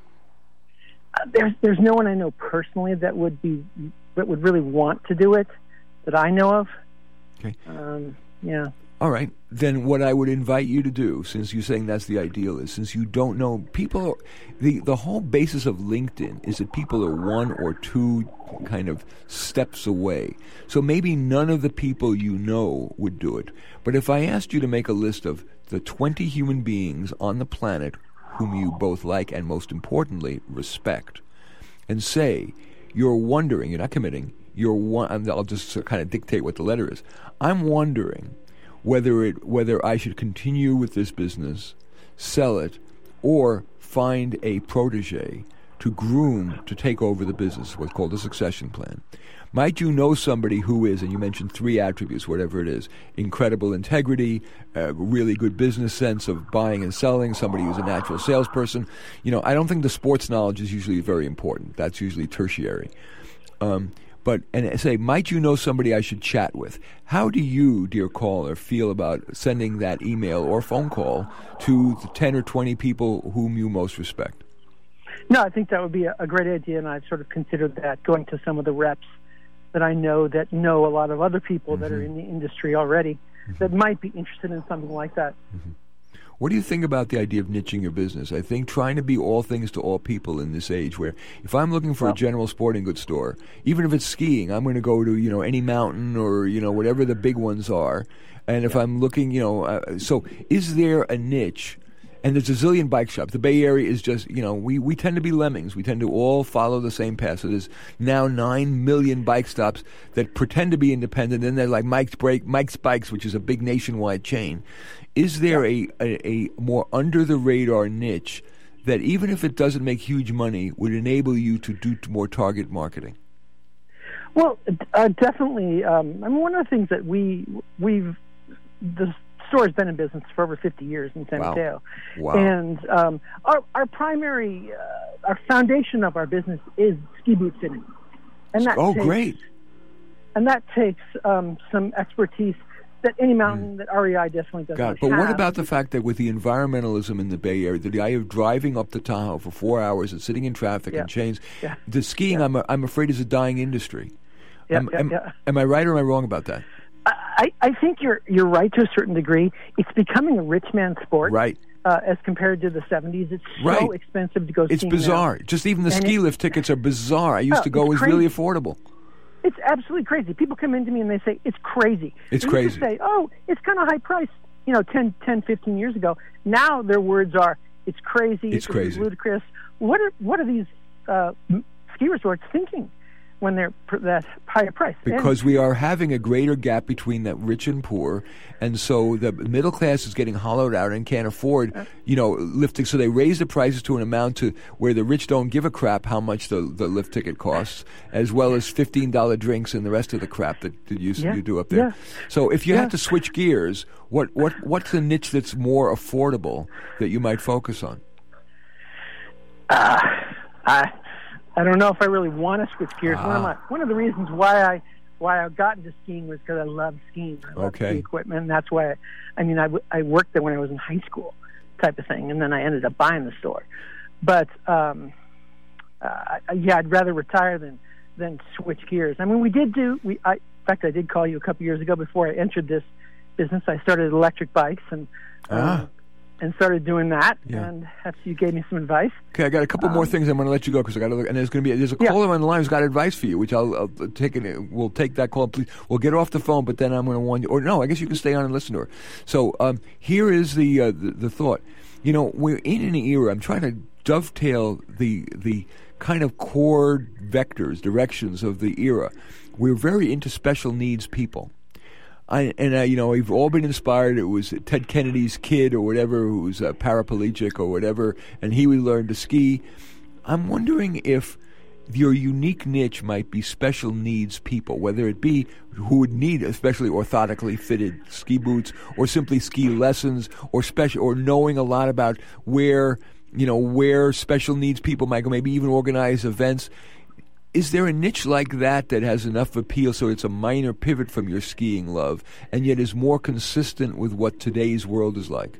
Uh, there's there's no one I know personally that would be that would really want to do it that I know of. Okay. Um, yeah. All right. Then what I would invite you to do, since you're saying that's the ideal, is since you don't know people, the the whole basis of LinkedIn is that people are one or two kind of steps away. So maybe none of the people you know would do it. But if I asked you to make a list of the twenty human beings on the planet whom you both like and most importantly respect, and say you're wondering, you're not committing, you're one, I'll just kind of dictate what the letter is. I'm wondering whether it whether I should continue with this business, sell it, or find a protege to groom to take over the business, what's called a succession plan. Might you know somebody who is, and you mentioned three attributes, whatever it is, incredible integrity, a really good business sense of buying and selling, somebody who's a natural salesperson. You know, I don't think the sports knowledge is usually very important. That's usually tertiary. Um, But, and say, might you know somebody I should chat with? How do you, dear caller, feel about sending that email or phone call to the ten or twenty people whom you most respect? No, I think that would be a, a great idea, and I've sort of considered that, going to some of the reps that I know that know a lot of other people mm-hmm. that are in the industry already mm-hmm. that might be interested in something like that. Mm-hmm. What do you think about the idea of niching your business? I think trying to be all things to all people in this age, where if I'm looking for well, a general sporting goods store, even if it's skiing, I'm going to go to, you know, any mountain or, you know, whatever the big ones are. And if yeah. I'm looking, you know, uh, so is there a niche? And there's a zillion bike shops. The Bay Area is just, you know, we, we tend to be lemmings. We tend to all follow the same path. So there's now nine million bike stops that pretend to be independent. And they're like Mike's Break, Mike's Bikes, which is a big nationwide chain. Is there a, a, a more under-the-radar niche that even if it doesn't make huge money would enable you to do more target marketing? Well, uh, definitely. Um, I mean, one of the things that we, we've, the store has been in business for over fifty years in San Mateo. Wow. And um, our, our primary, uh, our foundation of our business is ski boot fitting. And that oh, takes, great. And that takes um, some expertise that any mountain mm. that R E I definitely does Got not it. But have. what about the fact that with the environmentalism in the Bay Area, the idea of driving up to Tahoe for four hours and sitting in traffic yeah. and chains, yeah. the skiing, yeah. I'm, I'm afraid, is a dying industry. Yeah, am, yeah, am, yeah. am I right or am I wrong about that? I, I think you're you're right to a certain degree. It's becoming a rich man's sport, right? Uh, as compared to the seventies, it's so right. expensive to go. It's bizarre. Now. Just even the and ski it, lift tickets are bizarre. I used oh, to go; it was crazy. really affordable. It's absolutely crazy. People come into me and they say it's crazy. It's they crazy. Used to say, oh, it's kind of high priced. You know, ten, ten, fifteen years ago. Now their words are, it's crazy. It's crazy. Ludicrous. What are what are these uh, ski resorts thinking when they're pr- that higher price? Because and, we are having a greater gap between that rich and poor, and so the middle class is getting hollowed out and can't afford, you know, lifting. So they raise the prices to an amount to where the rich don't give a crap how much the, the lift ticket costs, as well as fifteen dollar drinks and the rest of the crap that, that you, yeah, you do up there. Yeah. So if you yeah. had to switch gears, what, what what's the niche that's more affordable that you might focus on? Uh, I I don't know if I really want to switch gears. Ah. One of my one of the reasons why I why I got into skiing was because I love skiing. I love okay. ski equipment. And that's why I, I mean I, w- I worked there when I was in high school, type of thing, and then I ended up buying the store. But um, uh, yeah, I'd rather retire than than switch gears. I mean, we did do we. I, in fact, I did call you a couple years ago before I entered this business. I started electric bikes and. Um, ah. And started doing that, yeah. and after you gave me some advice. Okay, I got a couple um, more things I'm going to let you go because I got to look. And there's going to be there's a yeah. caller on the line who's got advice for you, which I'll, I'll take it. We'll take that call. Please, we'll get off the phone, but then I'm going to warn you. Or no, I guess you can stay on and listen to her. So um, here is the, uh, the the thought. You know, we're in an era. I'm trying to dovetail the the kind of core vectors, directions of the era. We're very into special needs people. I, and, uh, you know, we've all been inspired. It was Ted Kennedy's kid or whatever who was a paraplegic or whatever, and he would learn to ski. I'm wondering if your unique niche might be special needs people, whether it be who would need especially orthotically fitted ski boots or simply ski lessons or special or knowing a lot about where, you know, where special needs people might go, maybe even organize events. Is there a niche like that that has enough appeal so it's a minor pivot from your skiing love and yet is more consistent with what today's world is like?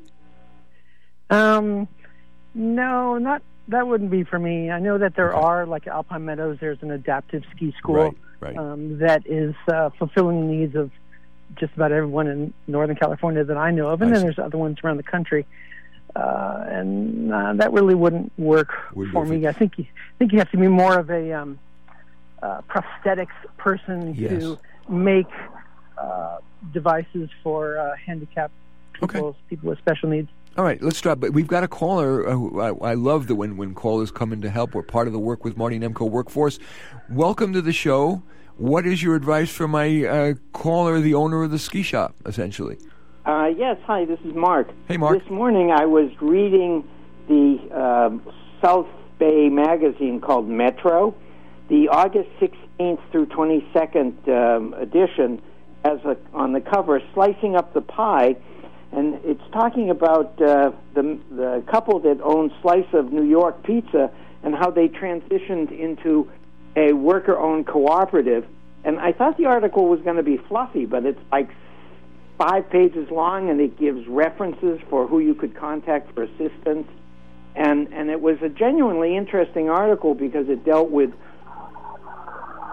Um, no, not that wouldn't be for me. I know that there okay. are, like Alpine Meadows, there's an adaptive ski school right, right. Um, that is uh, fulfilling the needs of just about everyone in Northern California that I know of, and I then see. There's other ones around the country. Uh, and uh, that really wouldn't work wouldn't for me. I think you, I think you have to be more of a um, uh, prosthetics person yes. to make uh, devices for uh, handicapped people, okay. people with special needs. All right, let's drop. But we've got a caller. Uh, who I, I love that when, when callers come in to help. We're part of the Work with Marty Nemco Workforce. Welcome to the show. What is your advice for my uh, caller, the owner of the ski shop, essentially? Uh, yes, hi, this is Mark. Hey, Mark. This morning I was reading the uh, South Bay magazine called Metro. The August sixteenth through twenty-second um, edition has a, on the cover, Slicing Up the Pie, and it's talking about uh, the, the couple that owned Slice of New York Pizza and how they transitioned into a worker-owned cooperative. And I thought the article was going to be fluffy, but it's like five pages long, and it gives references for who you could contact for assistance. And and it was a genuinely interesting article because it dealt with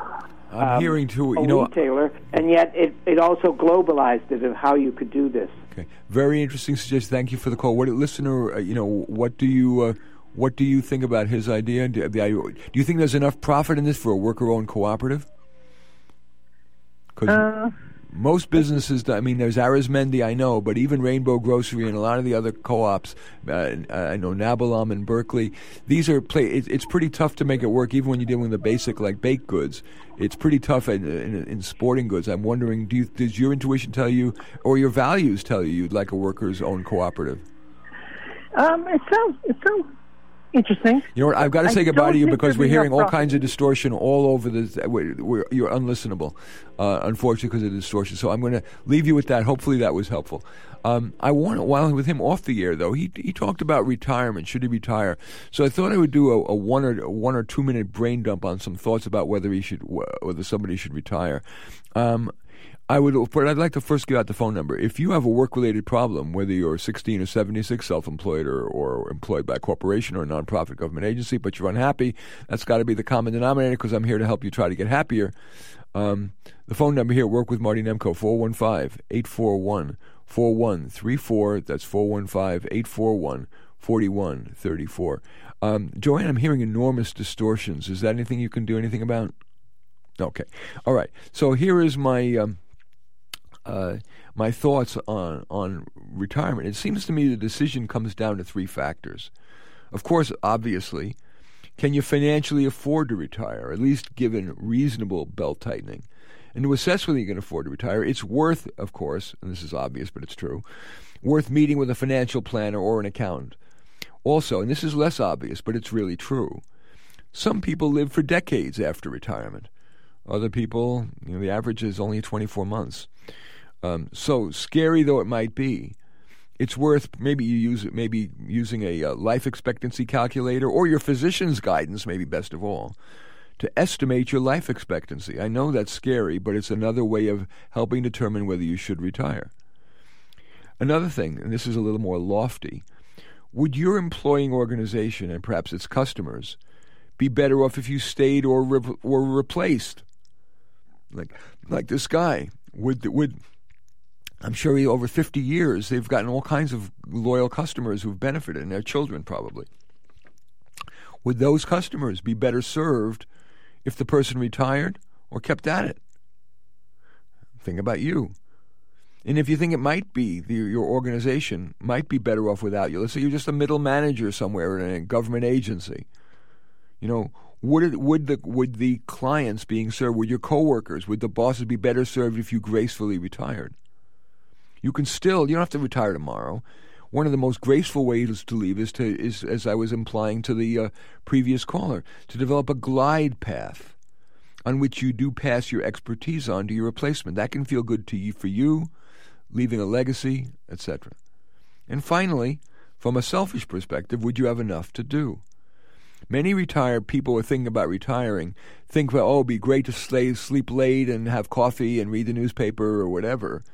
I'm um, hearing too, a you know, retailer, and yet it, it also globalized it of how you could do this. Okay, very interesting suggestion. Thank you for the call. What listener? Uh, you know, what do you uh, what do you think about his idea? Do, do you think there's enough profit in this for a worker-owned cooperative? Because Uh, most businesses, I mean, there's Arizmendi, I know, but even Rainbow Grocery and a lot of the other co-ops, uh, I know Nabalom and Berkeley, these are play. It, it's pretty tough to make it work, even when you're dealing with the basic like baked goods. It's pretty tough in, in, in sporting goods. I'm wondering, do you, does your intuition tell you, or your values tell you, you'd like a workers-owned cooperative? um, it sounds it sounds interesting. You know what? I've got to I say goodbye don't to you think because there'd we're be hearing enough all profit. kinds of distortion all over this. We're, we're, you're unlistenable, uh, unfortunately, because of the distortion. So I'm going to leave you with that. Hopefully that was helpful. Um, I want while with him off the air though, he he talked about retirement. Should he retire? So I thought I would do a, a one or a one or two minute brain dump on some thoughts about whether he should whether somebody should retire. Um, I would, but I'd like to first give out the phone number. If you have a work-related problem, whether you're sixteen or seventy-six, self-employed or, or employed by a corporation or a nonprofit government agency, but you're unhappy, that's got to be the common denominator because I'm here to help you try to get happier. Um, the phone number here, Work with Marty Nemko, four one five, eight four one, four one three four. That's four one five, eight four one, four one three four. Um, Joanne, I'm hearing enormous distortions. Is that anything you can do anything about? Okay. All right. So here is my... Um, Uh, my thoughts on, on retirement. It seems to me the decision comes down to three factors. Of course, obviously, can you financially afford to retire, at least given reasonable belt tightening? And to assess whether you can afford to retire, it's worth, of course, and this is obvious, but it's true, worth meeting with a financial planner or an accountant. Also, and this is less obvious, but it's really true, some people live for decades after retirement. Other people, you know, the average is only twenty-four months. Um, so scary though it might be, it's worth maybe you use it, maybe using a uh, life expectancy calculator or your physician's guidance, maybe best of all, to estimate your life expectancy. I know that's scary, but it's another way of helping determine whether you should retire. Another thing, and this is a little more lofty, would your employing organization and perhaps its customers be better off if you stayed or re- or replaced? Like like this guy would would. I'm sure he, over fifty years, they've gotten all kinds of loyal customers who've benefited, and their children probably. Would those customers be better served if the person retired or kept at it? Think about you. And if you think it might be, the, your organization might be better off without you. Let's say you're just a middle manager somewhere in a government agency. You know, would it, would the would the clients being served, would your coworkers, would the bosses be better served if you gracefully retired? You can still, you don't have to retire tomorrow. One of the most graceful ways to leave is to, is as I was implying to the uh, previous caller, to develop a glide path on which you do pass your expertise on to your replacement. That can feel good to you for you, leaving a legacy, et cetera. And finally, from a selfish perspective, would you have enough to do? Many retired people are thinking about retiring, think, well, oh, it'd be great to slay, sleep late and have coffee and read the newspaper or whatever.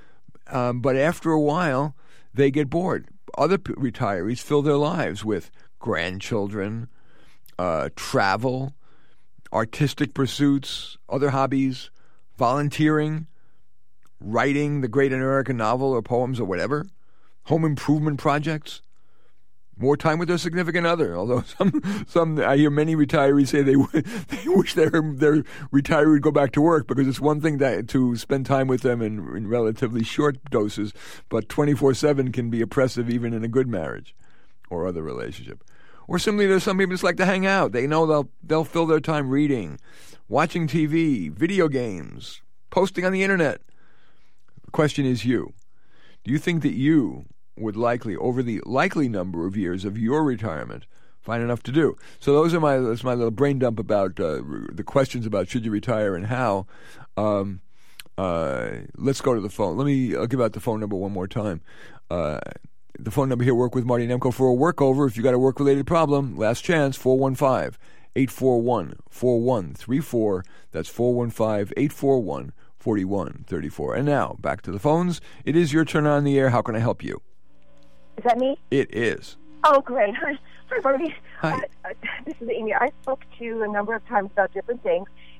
Um, but after a while, they get bored. Other p- retirees fill their lives with grandchildren, uh, travel, artistic pursuits, other hobbies, volunteering, writing the great American novel or poems or whatever, home improvement projects, more time with their significant other. Although some, some I hear many retirees say they, w- they wish their their retiree would go back to work because it's one thing that, to spend time with them in, in relatively short doses, but twenty-four seven can be oppressive even in a good marriage or other relationship. Or simply, there's some people just like to hang out. They know they'll they'll fill their time reading, watching T V, video games, posting on the internet. The question is you. Do you think that you would likely, over the likely number of years of your retirement, find enough to do? So those are my that's my little brain dump about uh, the questions about should you retire and how. Um, uh, let's go to the phone. Let me I'll give out the phone number one more time. Uh, the phone number here, Work with Marty Nemko, for a workover. If you got a work-related problem, last chance, four one five, eight four one, four one three four. That's four one five, eight four one, four one three four. And now, back to the phones. It is your turn on the air. How can I help you? Is that me? It is. Oh, great. Hi, Marty. Hi. Uh, uh, this is Amy. I spoke to you a number of times about different things,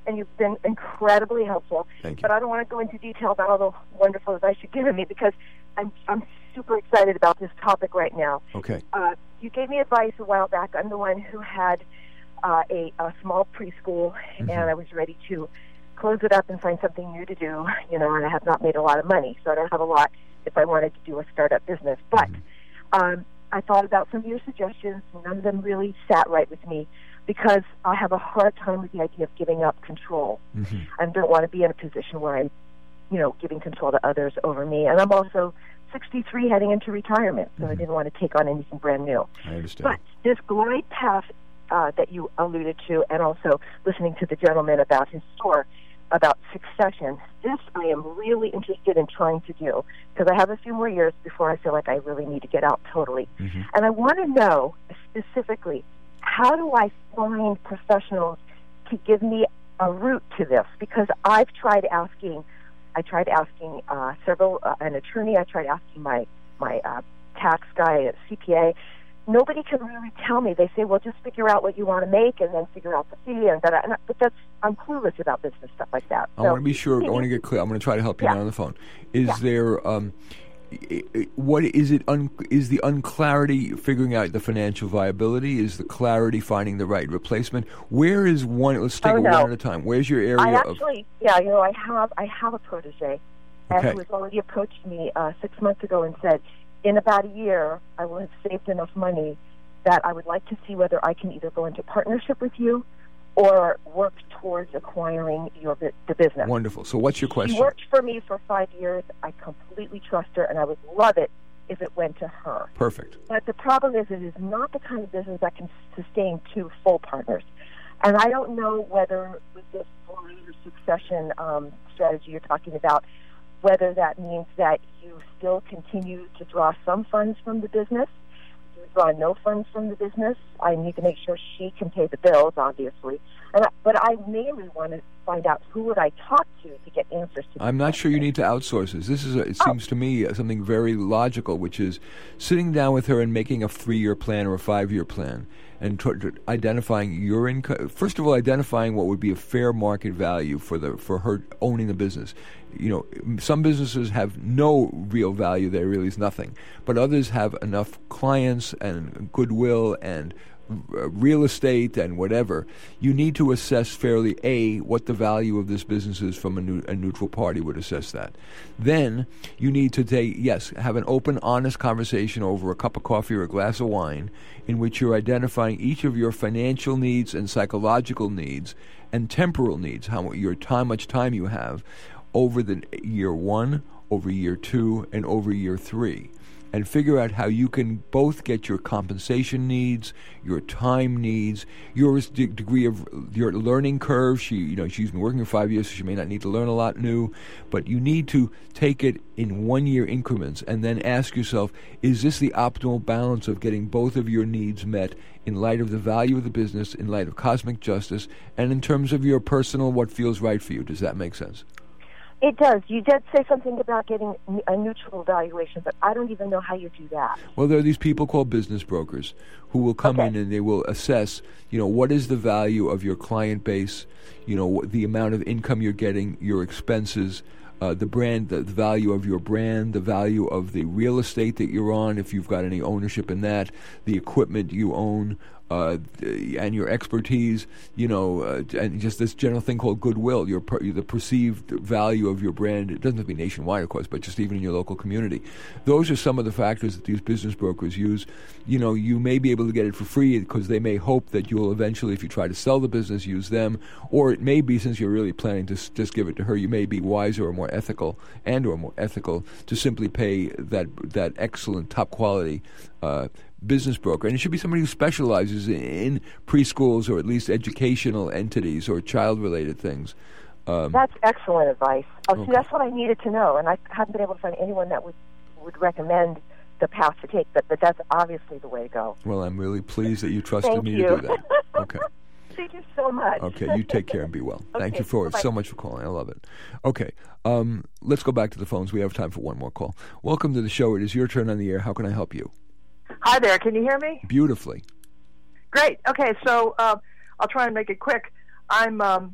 and you've been incredibly helpful. Thank you. But I don't want to go into detail about all the wonderful advice you've given me because I'm I'm super excited about this topic right now. Okay. Uh, you gave me advice a while back. I'm the one who had uh, a, a small preschool, Mm-hmm. and I was ready to close it up and find something new to do, you know, and I have not made a lot of money, so I don't have a lot if I wanted to do a startup business. But um, I thought about some of your suggestions. None of them really sat right with me because I have a hard time with the idea of giving up control. Mm-hmm. I don't want to be in a position where I'm, you know, giving control to others over me. And I'm also sixty-three heading into retirement, so Mm-hmm. I didn't want to take on anything brand new. I understand. But this glide path uh, that you alluded to, and also listening to the gentleman about his store, about succession, this I am really interested in trying to do because I have a few more years before I feel like I really need to get out totally. Mm-hmm. And I want to know specifically, how do I find professionals to give me a route to this? Because I've tried asking, I tried asking uh, several, uh, an attorney, I tried asking my, my uh, tax guy at C P A. Nobody can really tell me. They say, well, just figure out what you want to make and then figure out the fee. And that. And, but that's, I'm clueless about business stuff like that. I So, want to be sure. I want to get clear. I'm going to try to help you Yeah. now on the phone. Is Yeah. there um, i- i- what is it? Un, is the unclarity figuring out the financial viability? Is the clarity finding the right replacement? Where is one? Let's take Oh, it no. one at a time. Where's your area I of? actually, yeah, you know, I have, I have a protege, and Okay. who has already approached me uh, six months ago and said, in about a year, I will have saved enough money that I would like to see whether I can either go into partnership with you or work towards acquiring your bu- the business. Wonderful. So, what's your question? She worked for me for five years. I completely trust her, and I would love it if it went to her. Perfect. But the problem is it is not the kind of business that can sustain two full partners. And I don't know whether with this forward succession um, strategy you're talking about, whether that means that you still continue to draw some funds from the business, you draw no funds from the business. I need to make sure she can pay the bills, obviously. And I, but I mainly want to find out who would I talk to to get answers to. I'm not sure you need to outsource this. This is, a, it Oh. seems to me, uh, something very logical, which is sitting down with her and making a three-year plan or a five-year plan and t- t- identifying your income. First of all, identifying what would be a fair market value for the for her owning the business. You know, some businesses have no real value; there really is nothing. But others have enough clients and goodwill and uh, real estate and whatever. You need to assess fairly a what the value of this business is from a, new, a neutral party would assess that. Then you need to take yes have an open, honest conversation over a cup of coffee or a glass of wine, in which you're identifying each of your financial needs and psychological needs and temporal needs, how your time, much time you have over the year one, over year two, and over year three. And figure out how you can both get your compensation needs, your time needs, your de- degree of your learning curve. She, you know, she's been working for five years, so she may not need to learn a lot new, but you need to take it in one-year increments and then ask yourself, is this the optimal balance of getting both of your needs met in light of the value of the business, in light of cosmic justice, and in terms of your personal, what feels right for you? Does that make sense? It does. You did say something about getting a neutral valuation, but I don't even know how you do that. Well, there are these people called business brokers who will come Okay. in and they will assess, you know, what is the value of your client base, you know, what, the amount of income you're getting, your expenses, uh, the brand, the, the value of your brand, the value of the real estate that you're on, if you've got any ownership in that, the equipment you own, uh, and your expertise, you know, uh, and just this general thing called goodwill, your per, the perceived value of your brand. It doesn't have to be nationwide, of course, but just even in your local community. Those are some of the factors that these business brokers use. You know, you may be able to get it for free because they may hope that you'll eventually, if you try to sell the business, use them. Or it may be, since you're really planning to s- just give it to her, you may be wiser or more ethical and or more ethical to simply pay that that excellent, top quality uh, business broker. And it should be somebody who specializes in, in preschools or at least educational entities or child-related things. Um, That's excellent advice. Oh, Okay. see, that's what I needed to know, and I haven't been able to find anyone that would would recommend the path to take. But but that's obviously the way to go. well, I'm really pleased that you trusted Thank me you. to do that. Okay. Thank you so much. Okay, you take care and be well. Thank Okay, you for bye-bye. so much for calling. I love it. Okay, um, let's go back to the phones. We have time for one more call. Welcome to the show. It is your turn on the air. How can I help you? Hi there. Can you hear me? Beautifully. Great. Okay, so uh, I'll try and make it quick. I'm um,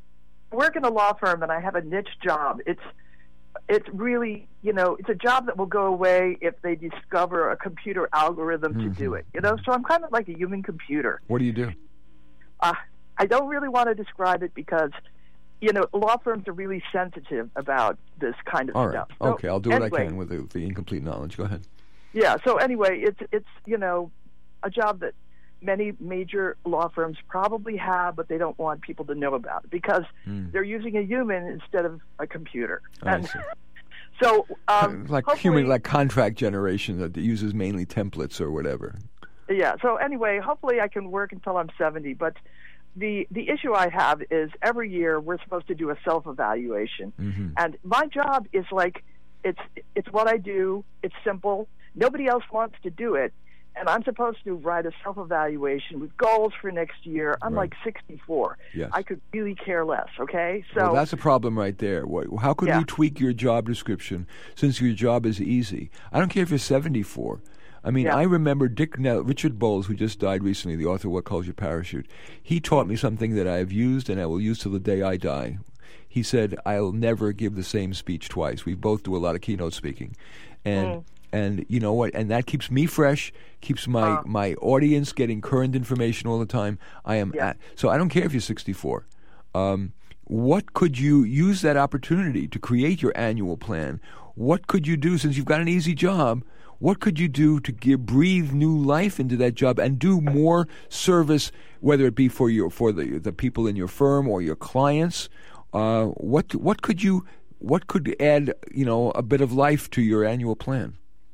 work in a law firm and I have a niche job. It's it's really, you know, it's a job that will go away if they discover a computer algorithm mm-hmm. to do it. You know, so I'm kind of like a human computer. What do you do? Uh, I don't really want to describe it because, you know, law firms are really sensitive about this kind of All right. stuff. So okay, I'll do anyway, what I can with the, the incomplete knowledge. Go ahead. Yeah, so anyway, it's, it's you know, a job that many major law firms probably have, but they don't want people to know about it because mm. they're using a human instead of a computer. And so, um, like human, like contract generation that uses mainly templates or whatever. Yeah. So anyway, hopefully I can work until I'm seventy. But the the issue I have is every year we're supposed to do a self evaluation, mm-hmm. and my job is like it's it's what I do. It's simple. Nobody else wants to do it. And I'm supposed to write a self-evaluation with goals for next year. I'm right. like sixty-four. Yes. I could really care less, okay? So well, that's a problem right there. What, how could yeah. we tweak your job description since your job is easy? I don't care if you're seventy-four. I mean, yeah. I remember Dick Nell, Richard Bowles, who just died recently, the author of What Calls Your Parachute. He taught me something that I have used and I will use till the day I die. He said, I'll never give the same speech twice. We both do a lot of keynote speaking. And... Mm. And you know what? And that keeps me fresh, keeps my, uh, my audience getting current information all the time. I am yeah. at, so I don't care if you're sixty-four. Um, what could you use that opportunity to create your annual plan? What could you do since you've got an easy job? What could you do to give, breathe new life into that job and do more service, whether it be for your for the the people in your firm or your clients? Uh, what what could you what could add you know a bit of life to your annual plan?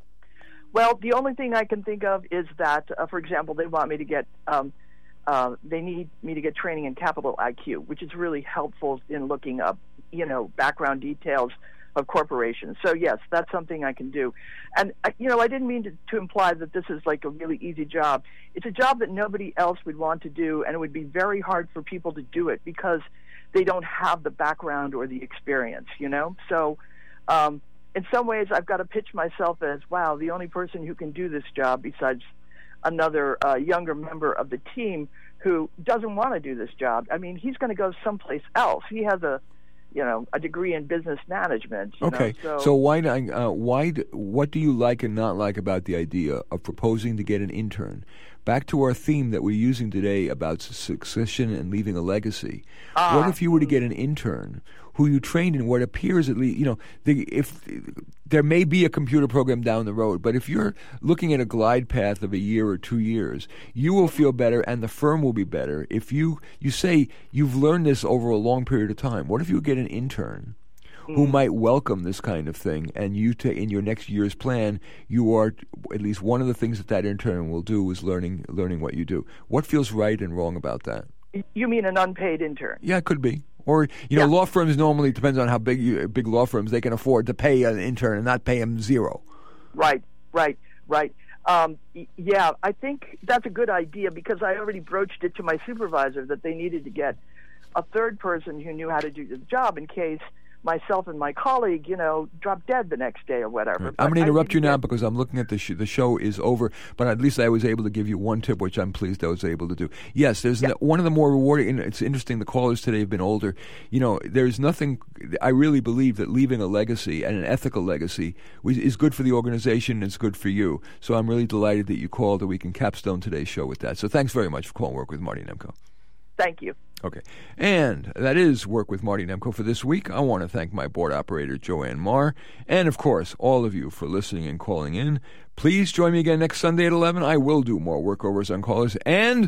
Well, the only thing I can think of is that, uh, for example, they want me to get, um, uh, they need me to get training in capital I Q, which is really helpful in looking up, you know, background details of corporations. So, yes, that's something I can do. And, uh, you know, I didn't mean to, to imply that this is like a really easy job. It's a job that nobody else would want to do, and it would be very hard for people to do it because they don't have the background or the experience, you know? So, um in some ways, I've got to pitch myself as, wow, the only person who can do this job besides another uh, younger member of the team who doesn't want to do this job. I mean, he's going to go someplace else. He has a, you know, a degree in business management. You okay, know, so, so why, uh, why, what do you like and not like about the idea of proposing to get an intern? Back to our theme that we're using today about succession and leaving a legacy. Uh, what if you were to get an intern who you trained in what appears at least, you know, the, if there may be a computer program down the road, but if you're looking at a glide path of a year or two years, you will feel better and the firm will be better if you, you say you've learned this over a long period of time. What if you get an intern who might welcome this kind of thing, and you ta- in your next year's plan, you are at least one of the things that that intern will do is learning learning what you do. What feels right and wrong about that? You mean an unpaid intern? Yeah, it could be. Or you know, yeah. law firms normally depends on how big you, big law firms they can afford to pay an intern and not pay him zero. Right, right, right. Um, yeah, I think that's a good idea because I already broached it to my supervisor that they needed to get a third person who knew how to do the job in case myself and my colleague, you know, drop dead the next day or whatever. Right. I'm going to interrupt you now because I'm looking at the sh- the show is over, but at least I was able to give you one tip, which I'm pleased I was able to do. Yes, there's yeah. one of the more rewarding, and it's interesting, the callers today have been older. You know, there's nothing, I really believe that leaving a legacy and an ethical legacy is good for the organization and it's good for you. So I'm really delighted that you called and we can capstone today's show with that. So thanks very much for calling Work with Marty Nemko. Thank you. Okay. And that is Work with Marty Nemko for this week. I want to thank my board operator, Joanne Marr, and, of course, all of you for listening and calling in. Please join me again next Sunday at eleven. I will do more workovers on callers and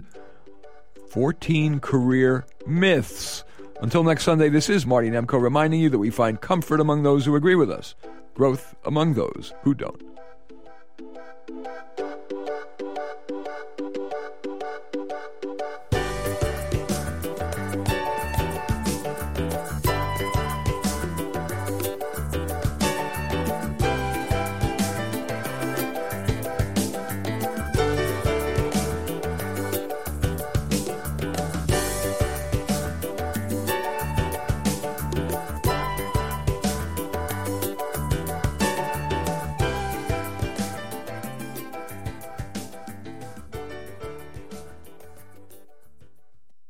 fourteen career myths. Until next Sunday, this is Marty Nemko reminding you that we find comfort among those who agree with us, growth among those who don't.